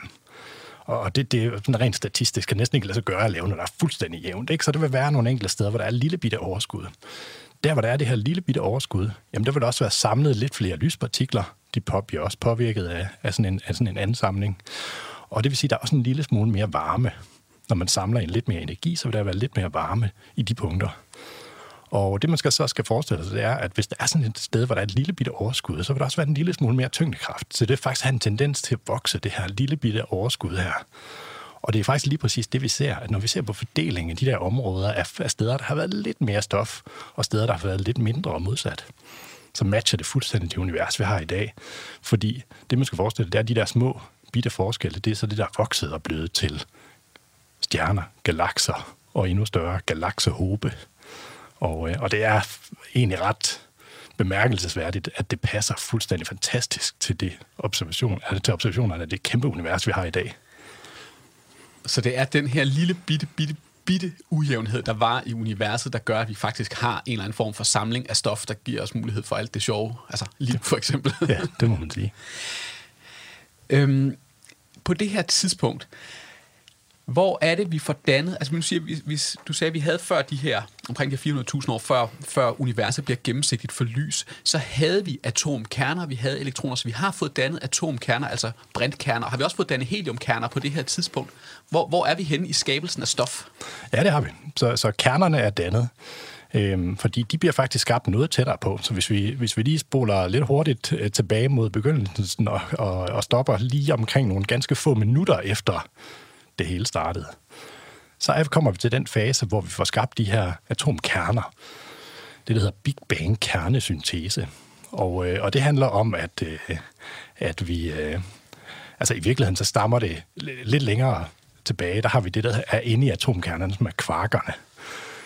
Og det, det er sådan rent statistisk, kan næsten ikke lade sig gøre at lave, når der er fuldstændig jævnt. Ikke? Så det vil være nogle enkelte steder, hvor der er et lille bitte overskud. Der, hvor der er det her lille bitte overskud, jamen der vil der også være samlet lidt flere lyspartikler. De bliver også påvirket af, af, sådan en, af sådan en ansamling. Og det vil sige, at der er også en lille smule mere varme. Når man samler en lidt mere energi, så vil der være lidt mere varme i de punkter. Og det, man skal så skal forestille sig, det er, at hvis der er sådan et sted, hvor der er et lille bitte overskud, så vil der også være en lille smule mere tyngdekraft. Så det er faktisk have en tendens til at vokse, det her lille bitte overskud her. Og det er faktisk lige præcis det, vi ser, at når vi ser på fordelingen af de der områder af steder, der har været lidt mere stof, og steder, der har været lidt mindre og modsat, så matcher det fuldstændig det univers, vi har i dag. Fordi det, man skal forestille, det er de der små bitte forskelle, det er så det, der er vokset og blevet til stjerner, galakser og endnu større galaksehobe. Og, og det er egentlig ret bemærkelsesværdigt, at det passer fuldstændig fantastisk til, det observation, altså til observationerne af det kæmpe univers, vi har i dag. Så det er den her lille bitte, bitte, bitte ujævnhed, der var i universet, der gør, at vi faktisk har en eller anden form for samling af stof, der giver os mulighed for alt det sjove. Altså liv for eksempel. Ja, det må man sige. øhm, på det her tidspunkt, hvor er det, vi får dannet? Altså, nu siger, vi, vi, du sagde, at vi havde før de her, omkring de fire hundrede tusind år før, før universet bliver gennemsigtigt for lys, så havde vi atomkerner, vi havde elektroner, så vi har fået dannet atomkerner, altså brintkerner. Har vi også fået dannet heliumkerner på det her tidspunkt? Hvor, hvor er vi henne i skabelsen af stof? Ja, det har vi. Så, så kernerne er dannet. Øhm, fordi de bliver faktisk skabt noget tættere på. Så hvis vi, hvis vi lige spoler lidt hurtigt øh, tilbage mod begyndelsen og, og, og stopper lige omkring nogle ganske få minutter efter det hele startede, så kommer vi til den fase, hvor vi får skabt de her atomkerner. Det, der hedder Big Bang kernesyntese. Og, øh, og det handler om, at, øh, at vi... Øh, altså i virkeligheden, så stammer det lidt længere tilbage. Der har vi det, der er inde i atomkernerne, som er kvarkerne.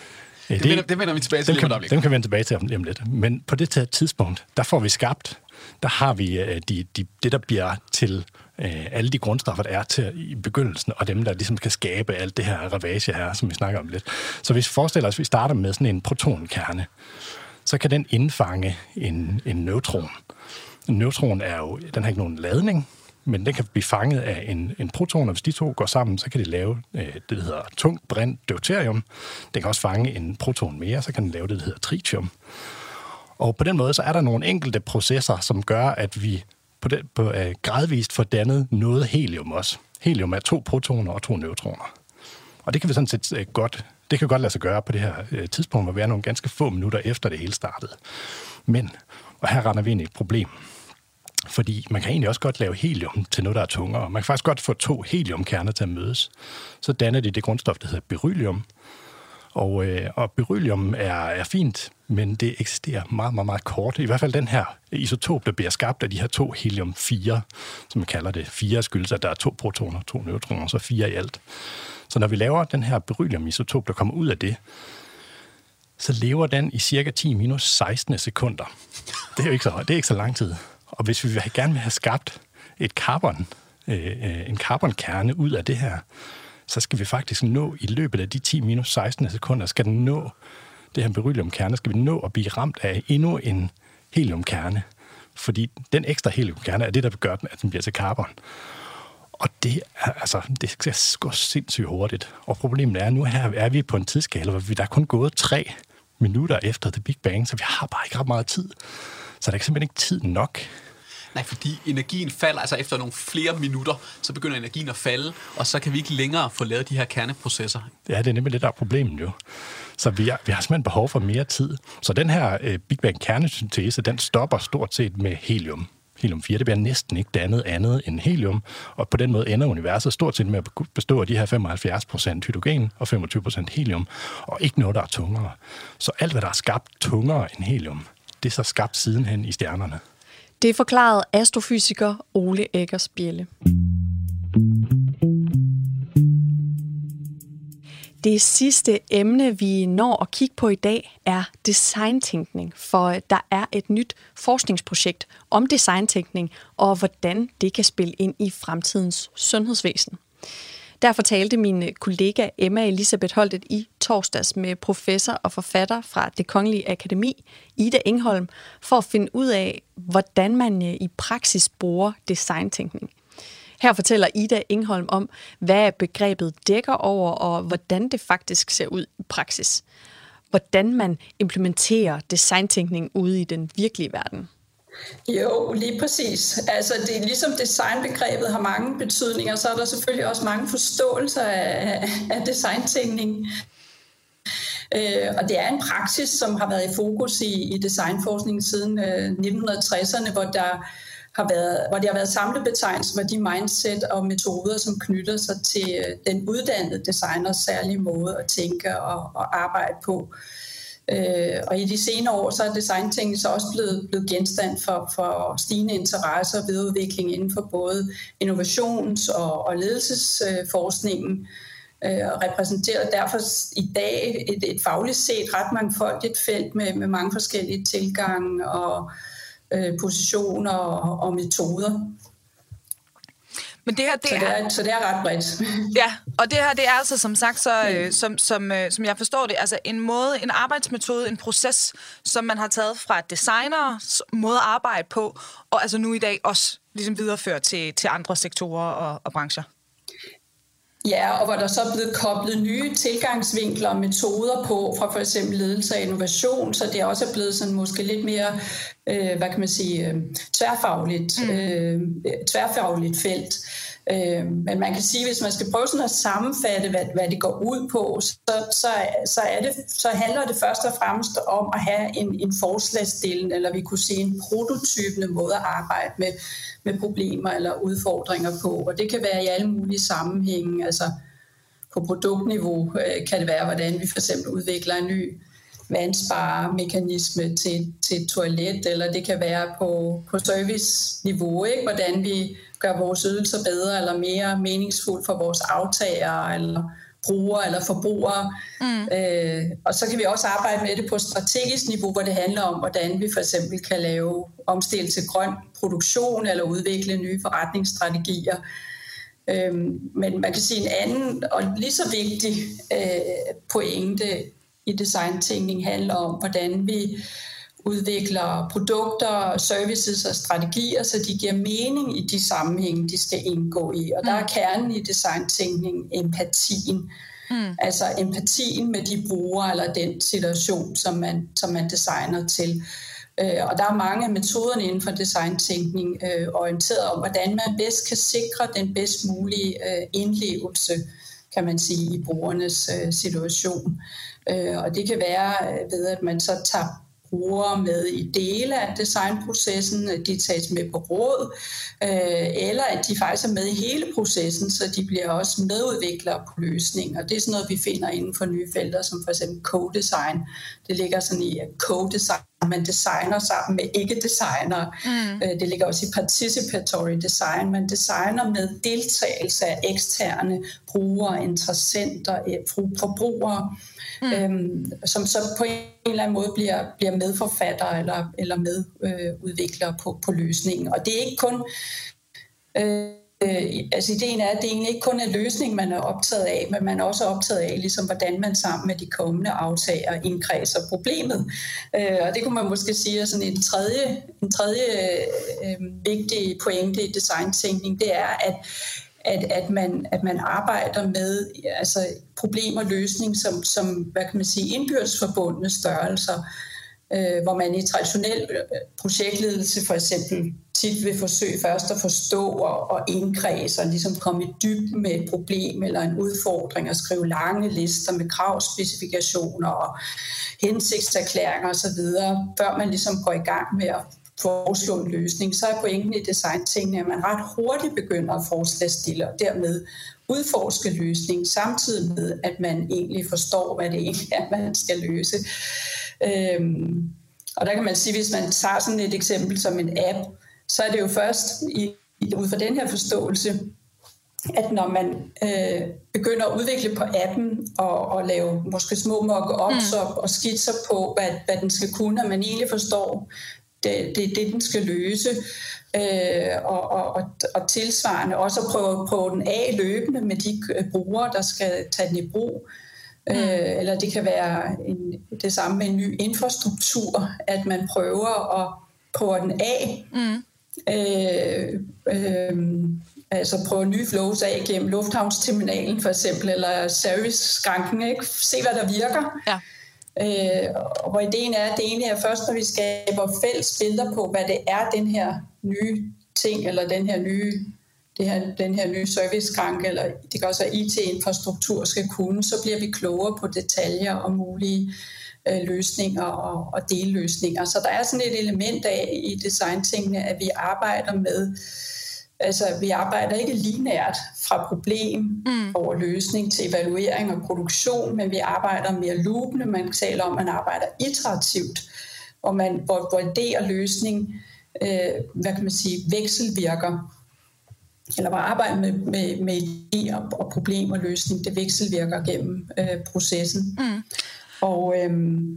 Det, det, vender, det vender vi tilbage til. Dem kan, dem kan vi vende tilbage til om lidt. Men på det tidspunkt, der får vi skabt, der har vi de, de, det, der bliver til øh, alle de grundstoffer, der er til i begyndelsen, og dem, der ligesom kan skabe alt det her ravage her, som vi snakker om lidt. Så hvis vi forestiller os, at vi starter med sådan en protonkerne, så kan den indfange en, en neutron. En neutron er jo, den har ikke nogen ladning, men den kan blive fanget af en, en proton, og hvis de to går sammen, så kan de lave øh, det, der hedder tungt brint deuterium. Den kan også fange en proton mere, så kan den lave det, der hedder tritium. Og på den måde, så er der nogle enkelte processer, som gør, at vi på det, på, øh, gradvist får dannet noget helium også. Helium er to protoner og to neutroner. Og det kan vi sådan set øh, godt, det kan godt lade sig gøre på det her øh, tidspunkt, hvor vi er nogle ganske få minutter efter det hele startede. Men, og her render vi ind i et problem. Fordi man kan egentlig også godt lave helium til noget, der er tungere. Man kan faktisk godt få to heliumkerner til at mødes. Så danner de det grundstof, der hedder beryllium. Og, øh, og beryllium er, er fint, men det eksisterer meget, meget, meget kort. I hvert fald den her isotop, der bliver skabt af de her to helium fire, som man kalder det. Fire skyldes, at der er to protoner, to neutroner, så fire i alt. Så når vi laver den her beryllium-isotop, der kommer ud af det, så lever den i cirka ti minus seksten sekunder. Det er jo ikke så, det er ikke så lang tid. Og hvis vi gerne vil have skabt et carbon, øh, en carbonkerne ud af det her, så skal vi faktisk nå i løbet af de ti minus seksten sekunder, skal den nå, det her berylliumkerne, skal vi nå at blive ramt af endnu en heliumkerne. Fordi den ekstra heliumkerne er det, der gør den, at den bliver til carbon. Og det er, altså, det skal gå sindssygt hurtigt. Og problemet er, at nu her er vi på en tidsskala, hvor vi der er kun gået tre minutter efter The Big Bang, så vi har bare ikke ret meget tid. Så der er simpelthen ikke tid nok. Nej, fordi energien falder, altså efter nogle flere minutter, så begynder energien at falde, og så kan vi ikke længere få lavet de her kerneprocesser. Ja, det er nemlig det, der er problemet jo. Så vi, er, vi har simpelthen behov for mere tid. Så den her øh, Big Bang kernesyntese, den stopper stort set med helium. Helium fire, det bliver næsten ikke dannet andet end helium, og på den måde ender universet stort set med at bestå af de her femoghalvfjerds procent hydrogen og femogtyve procent helium, og ikke noget, der er tungere. Så alt, hvad der er skabt tungere end helium, det er så skabt sidenhen i stjernerne. Det forklarede astrofysiker Ole Eggers Bjelle. Det sidste emne, vi når at kigge på i dag, er designtænkning, for der er et nyt forskningsprojekt om designtænkning og hvordan det kan spille ind i fremtidens sundhedsvæsen. Derfor talte min kollega Emma Elisabeth Holtet i torsdags med professor og forfatter fra Det Kongelige Akademi, Ida Engholm, for at finde ud af, hvordan man i praksis bruger designtænkning. Her fortæller Ida Engholm om, hvad begrebet dækker over, og hvordan det faktisk ser ud i praksis. Hvordan man implementerer designtænkning ude i den virkelige verden. Jo, lige præcis. Altså, det er ligesom designbegrebet har mange betydninger, så er der selvfølgelig også mange forståelser af, af designtænkning. Øh, og det er en praksis, som har været i fokus i, i designforskningen siden øh, nitten tresserne, hvor der har været, hvor det har været samlebetegnelser for de mindset og metoder, som knytter sig til øh, den uddannede designers særlige måde at tænke og, og arbejde på. Øh, og i de senere år, så er designtænkning så også blevet, blevet genstand for, for stigende interesse og videreudvikling inden for både innovations- og, og ledelsesforskningen, øh, og repræsenterer derfor i dag et, et fagligt set ret mangfoldigt felt med, med mange forskellige tilgange og øh, positioner og, og metoder. Men det her, det så, det er, er, så det er ret bredt. Ja, og det her, det er altså som sagt, så, øh, som, som, øh, som jeg forstår det, altså en måde, en arbejdsmetode, en proces, som man har taget fra designers måde at arbejde på, og altså nu i dag også ligesom videreført til, til andre sektorer og, og brancher. Ja, og hvor der så er blevet koblet nye tilgangsvinkler og metoder på, fra for eksempel ledelse og innovation, så det er også blevet sådan måske lidt mere, øh, hvad kan man sige, øh, tværfagligt, mm. øh, tværfagligt felt. Øh, men man kan sige, hvis man skal prøve sådan at sammenfatte, hvad, hvad det går ud på, så, så, så, er det, så handler det først og fremmest om at have en, en forslagsstillende, eller vi kunne sige en prototypende måde at arbejde med, med problemer eller udfordringer på. Og det kan være i alle mulige sammenhænge. Altså på produktniveau øh, kan det være, hvordan vi for eksempel udvikler en ny vandsparemekanisme til, til et toilet, eller det kan være på, på serviceniveau, ikke? Hvordan vi gør vores ydelser bedre eller mere meningsfuldt for vores aftagere, eller brugere eller forbrugere. Mm. Øh, og så kan vi også arbejde med det på strategisk niveau, hvor det handler om, hvordan vi for eksempel kan lave omstil til grøn produktion eller udvikle nye forretningsstrategier. Øh, men man kan sige en anden og lige så vigtig øh, pointe i designtænkning handler om, hvordan vi udvikler produkter, services og strategier, så de giver mening i de sammenhænge, de skal indgå i. Og der er kernen i designtænkning empatien. Mm. Altså empatien med de brugere eller den situation, som man, som man designer til. Og der er mange af metoderne inden for designtænkning øh, orienteret om, hvordan man bedst kan sikre den bedst mulige øh, indlevelse, kan man sige, i brugernes øh, situation. Øh, og det kan være ved, at man så tager brugere med i dele af designprocessen, de tages med på råd, øh, eller at de faktisk er med i hele processen, så de bliver også medudviklere på løsninger. Det er sådan noget, vi finder inden for nye felter, som for eksempel co-design. Det ligger sådan i, at co-design, man designer sammen med ikke-designere. Mm. Det ligger også i participatory design. Man designer med deltagelse af eksterne brugere, interessenter, forbrugere, mm. øhm, som så på en eller anden måde bliver, bliver medforfattere eller, eller medudviklere øh, på, på løsningen. Og det er ikke kun... Øh, altså ideen er, at det egentlig ikke kun er løsningen, man er optaget af, men man er også optaget af, ligesom hvordan man sammen med de kommende aftager indkredser problemet. Og det kunne man måske sige er sådan en tredje, en tredje øh, vigtig pointe i designtænkning, det er, at At, at, man, at man arbejder med altså problem og løsning som, som hvad kan man sige, indbyrdes forbundne størrelser, øh, hvor man i traditionel projektledelse for eksempel tit vil forsøge først at forstå og, og indkredse og ligesom komme i dybden med et problem eller en udfordring og skrive lange lister med kravspecifikationer og hensigtserklæringer osv., før man ligesom går i gang med at foreslå en løsning. Så er pointen i designtænkning, at man ret hurtigt begynder at forslagsstille og dermed udforske løsningen, samtidig med, at man egentlig forstår, hvad det egentlig er, man skal løse. Øhm, og der kan man sige, hvis man tager sådan et eksempel som en app, så er det jo først i, ud fra den her forståelse, at når man øh, begynder at udvikle på appen og, og lave måske små mock-ups mm. og, og skitser på, hvad, hvad den skal kunne, og man egentlig forstår, det, det er det, den skal løse, øh, og, og, og, og tilsvarende også at prøve, prøve den af løbende med de brugere, der skal tage den i brug. Mm. Øh, eller det kan være en, det samme med en ny infrastruktur, at man prøver at prøve den af, mm. øh, øh, altså prøve nye flows af gennem lufthavnsterminalen for eksempel, eller serviceskranken, ikke? Se hvad der virker. Ja. Øh, og hvor ideen er, at det egentlig er først, når vi skaber fælles billeder på, hvad det er, den her nye ting, eller den her nye, det her, den her nye serviceskranke, eller det kan også være I T-infrastruktur skal kunne, så bliver vi klogere på detaljer og mulige øh, løsninger og, og delløsninger. Så der er sådan et element af i designtænkning, at vi arbejder med, altså vi arbejder ikke lineært fra problem mm. over løsning til evaluering og produktion, men vi arbejder mere loopende. Man taler om, at man arbejder iterativt, hvor, man, hvor, hvor idé og løsning, øh, hvad kan man sige, vekselvirker. Eller hvor arbejde med, med, med idé og, og problem og løsning, det vekselvirker gennem øh, processen. Mm. Og øhm,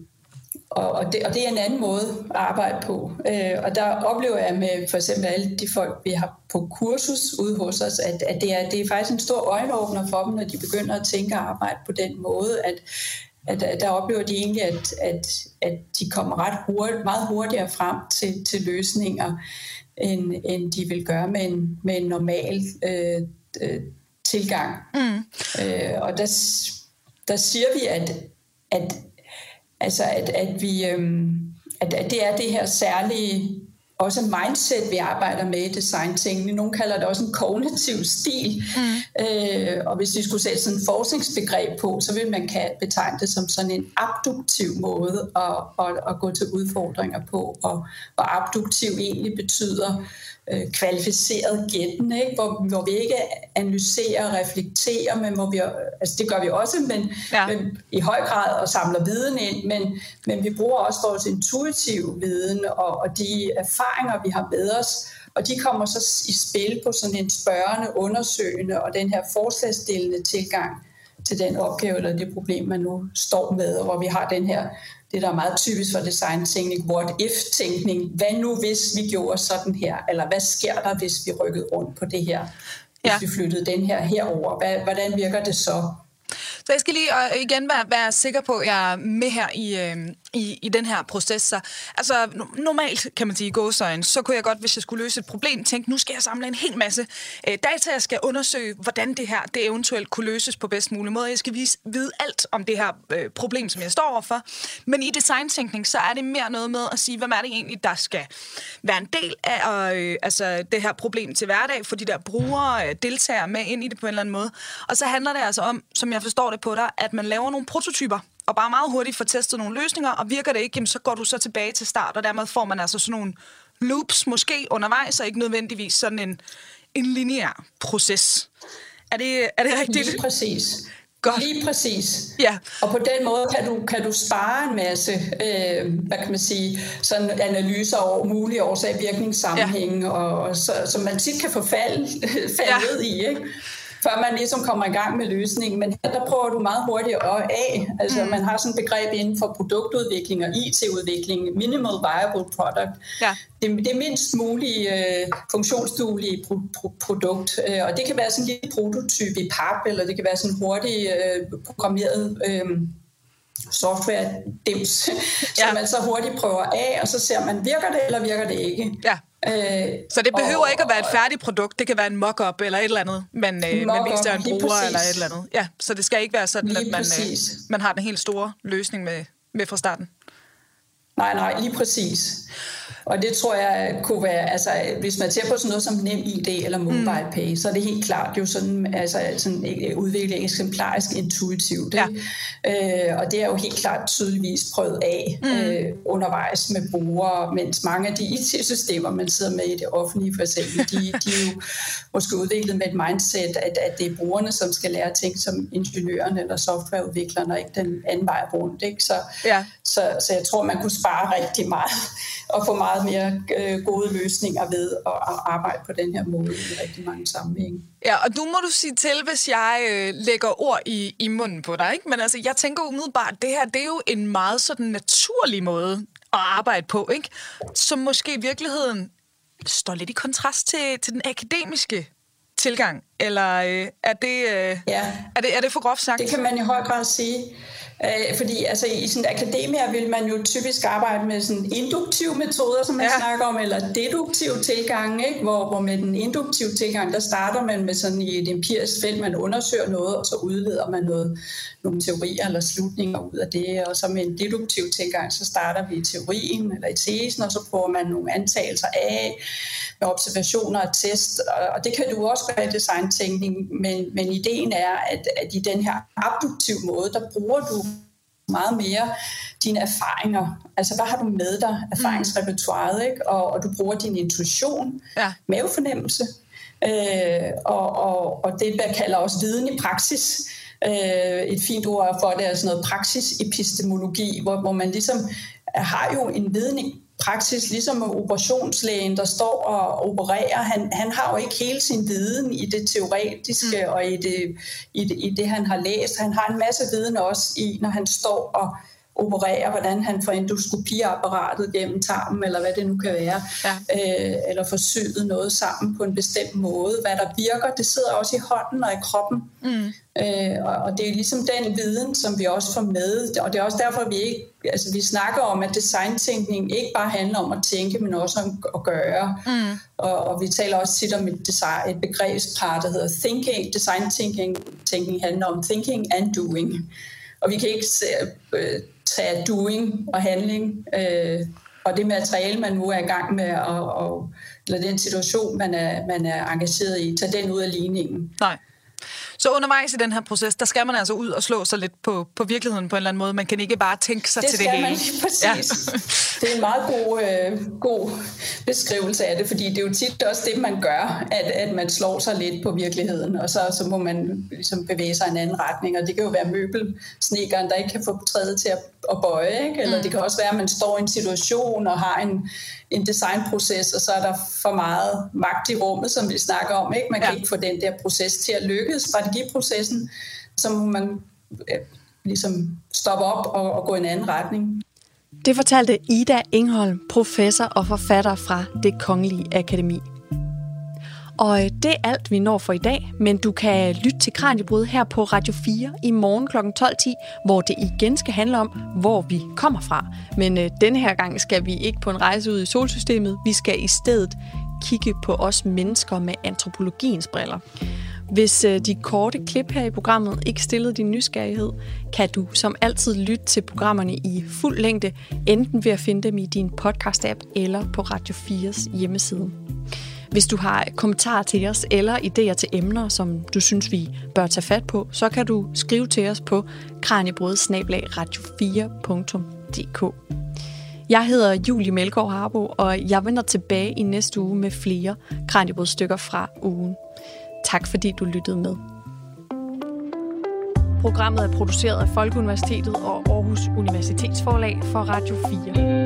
Og det, og det er en anden måde at arbejde på. Øh, og der oplever jeg med for eksempel alle de folk, vi har på kursus ude hos os, at, at det, er, det er faktisk en stor øjenåbner for dem, når de begynder at tænke og arbejde på den måde, at, at, at der oplever de egentlig, at, at, at de kommer ret hurtigt, meget hurtigere frem til, til løsninger, end, end de vil gøre med en, med en normal øh, øh, tilgang. Mm. Øh, og der, der siger vi, at, at Altså, at, at, vi, øhm, at, at det er det her særlige, også mindset, vi arbejder med i designtænkning. Nogle kalder det også en kognitiv stil. Mm. Øh, og hvis vi skulle sætte sådan et forskningsbegreb på, så vil man kan betegne det som sådan en abduktiv måde at, at, at gå til udfordringer på. Og, og abduktiv egentlig betyder øh, kvalificeret gætten, ikke? Hvor, hvor vi ikke analyserer og reflekterer, men hvor vi, altså det gør vi også, men, ja. men i høj grad og samler viden ind, men, men vi bruger også vores intuitive viden og, og de erfaringer, vi har med os, og de kommer så i spil på sådan en spørgende, undersøgende og den her forslagsstillende tilgang til den opgave eller det problem, man nu står med, og hvor vi har den her, det der er meget typisk for designtænkning, what-if-tænkning. Hvad nu, hvis vi gjorde sådan her? Eller hvad sker der, hvis vi rykkede rundt på det her? Hvis ja. vi flyttede den her herover, hvad, hvordan virker det så? Så jeg skal lige uh, igen være, være sikker på, at jeg er med her i, uh, i, i den her proces. Så, altså normalt, kan man sige i gåseøjne, så kunne jeg godt, hvis jeg skulle løse et problem, tænke, nu skal jeg samle en hel masse uh, data, jeg skal undersøge, hvordan det her det eventuelt kunne løses på bedst mulig måde. Jeg skal vise, vide alt om det her uh, problem, som jeg står overfor. Men i designtænkning, så er det mere noget med at sige, hvad er det egentlig, der skal være en del af uh, altså, det her problem til hverdag, for de der brugere uh, deltager med ind i det på en eller anden måde. Og så handler det altså om, som jeg forstår det på dig, at man laver nogle prototyper, og bare meget hurtigt får testet nogle løsninger, og virker det ikke, jamen, så går du så tilbage til start, og dermed får man altså sådan nogle loops, måske undervejs, og ikke nødvendigvis sådan en, en lineær proces. Er det, er det rigtigt? Lige præcis. Godt. Lige præcis. Ja. Og på den måde kan du, kan du spare en masse, øh, hvad kan man sige, sådan analyser over mulige årsag-virkningssammenhænge, ja. og, og så, som man tit kan få fald, faldet ja. i, ikke? Før man ligesom kommer i gang med løsningen. Men her der prøver du meget hurtigt at af. Altså mm. man har sådan et begreb inden for produktudvikling og I T-udvikling, minimal viable product. Ja. Det, det er mindst mulige øh, funktionsduelige pro- pro- produkt. Øh, og det kan være sådan en lille prototype i pap, eller det kan være sådan hurtigt øh, programmeret øh, software-dims, ja. som man så hurtigt prøver af, og så ser man, virker det eller virker det ikke. Ja. Øh, så det behøver og, ikke at være et færdigt produkt, det kan være en mock-up eller et eller andet, men øh, man viser en bruger eller et eller andet. Ja, så det skal ikke være sådan, lige at man, øh, man har den helt store løsning med, med fra starten. Nej, nej, lige præcis. Og det tror jeg kunne være, altså hvis man ser på sådan noget som NemID eller MobilePay, mm. så er det helt klart jo sådan, altså sådan udviklet eksemplarisk intuitivt. Ja. Øh, og det er jo helt klart tydeligvis prøvet af mm. øh, undervejs med brugere, mens mange af de I T-systemer, man sidder med i det offentlige for eksempel, de, de er jo måske udviklet med et mindset, at, at det er brugerne, som skal lære ting som ingeniøren eller softwareudviklerne, og ikke den anden vej rundt. Ikke? Så, ja. så, så jeg tror, man kunne spare rigtig meget og få meget mere øh, gode løsninger ved at arbejde på den her måde i rigtig mange sammenhænge. Ja, og nu må du sige til, hvis jeg øh, lægger ord i, i munden på dig, ikke? Men altså, jeg tænker umiddelbart, det her, det er jo en meget sådan naturlig måde at arbejde på, ikke? Som måske i virkeligheden står lidt i kontrast til, til den akademiske tilgang, eller øh, er, det, øh, ja. er, det, er det for groft sagt? Det kan man i høj grad sige. Øh, fordi altså, i sådan akademia vil man jo typisk arbejde med sådan induktive metoder, som man ja. snakker om, eller deduktive tilgang, ikke? Hvor, hvor med den induktive tilgang, der starter man med sådan i et empirisk felt, man undersøger noget, og så udleder man noget, nogle teorier eller slutninger ud af det, og så med en deduktiv tilgang, så starter vi i teorien eller i tesen, og så prøver man nogle antagelser af med observationer og test, og det kan du også gøre i designtænkning, men, men ideen er, at, at i den her abduktive måde, der bruger du meget mere dine erfaringer. Altså, hvad har du med dig? Erfaringsrepertoiret, ikke? Og, og du bruger din intuition, ja. mavefornemmelse, øh, og, og, og det, man kalder også viden i praksis. Øh, et fint ord for det er sådan noget praksisepistemologi, hvor, hvor man ligesom har jo en viden i praksis, ligesom operationslægen, der står og opererer. Han, han har jo ikke hele sin viden i det teoretiske mm. og i det, i, det, i det, han har læst. Han har en masse viden også i, når han står og opererer, hvordan han får endoskopiapparatet gennem tarmen, eller hvad det nu kan være, ja. øh, eller får syet noget sammen på en bestemt måde. Hvad der virker, det sidder også i hånden og i kroppen. Mm. Øh, og, og det er ligesom den viden, som vi også får med, og det er også derfor, vi ikke, altså vi snakker om, at designtænkning ikke bare handler om at tænke, men også om at gøre. Mm. Og, og vi taler også tit om et, design, et begrebspar, der hedder thinking. Designtænkning tænkning handler om thinking and doing. Og vi kan ikke øh, tage doing og handling øh, og det materiale, man nu er i gang med, og, og, eller den situation, man er, man er engageret i, tage den ud af ligningen. Nej. Så undervejs i den her proces, der skal man altså ud og slå sig lidt på, på virkeligheden på en eller anden måde. Man kan ikke bare tænke sig det til det hele. Det skal man lige præcis. Ja. Det er en meget god, øh, god beskrivelse af det, fordi det er jo tit også det, man gør, at, at man slår sig lidt på virkeligheden, og så, så må man ligesom bevæge sig i en anden retning, og det kan jo være møbelsnedkeren, der ikke kan få træet til at, at bøje, ikke? Eller mm. det kan også være, at man står i en situation og har en, en designproces, og så er der for meget magt i rummet, som vi snakker om, ikke? Man kan ja. ikke få den der proces til at lykkes fra de strategiprocessen, så må man øh, ligesom stoppe op og, og gå i en anden retning. Det fortalte Ida Engholm, professor og forfatter fra Det Kongelige Akademi. Og det er alt, vi når for i dag, men du kan lytte til Kraniebrud her på Radio fire i morgen klokken tolv ti, hvor det igen skal handle om, hvor vi kommer fra. Men øh, denne her gang skal vi ikke på en rejse ud i solsystemet. Vi skal i stedet kigge på os mennesker med antropologiens briller. Hvis øh, de korte klip her i programmet ikke stillede din nysgerrighed, kan du som altid lytte til programmerne i fuld længde, enten ved at finde dem i din podcast-app eller på Radio fires hjemmeside. Hvis du har kommentarer til os eller idéer til emner, som du synes, vi bør tage fat på, så kan du skrive til os på kraniebrud snabel-a radio fire punktum d k. Jeg hedder Julie Melgaard Harbo, og jeg vender tilbage i næste uge med flere Kraniebrudstykker fra ugen. Tak fordi du lyttede med. Programmet er produceret af Folkeuniversitetet og Aarhus Universitetsforlag for Radio fire.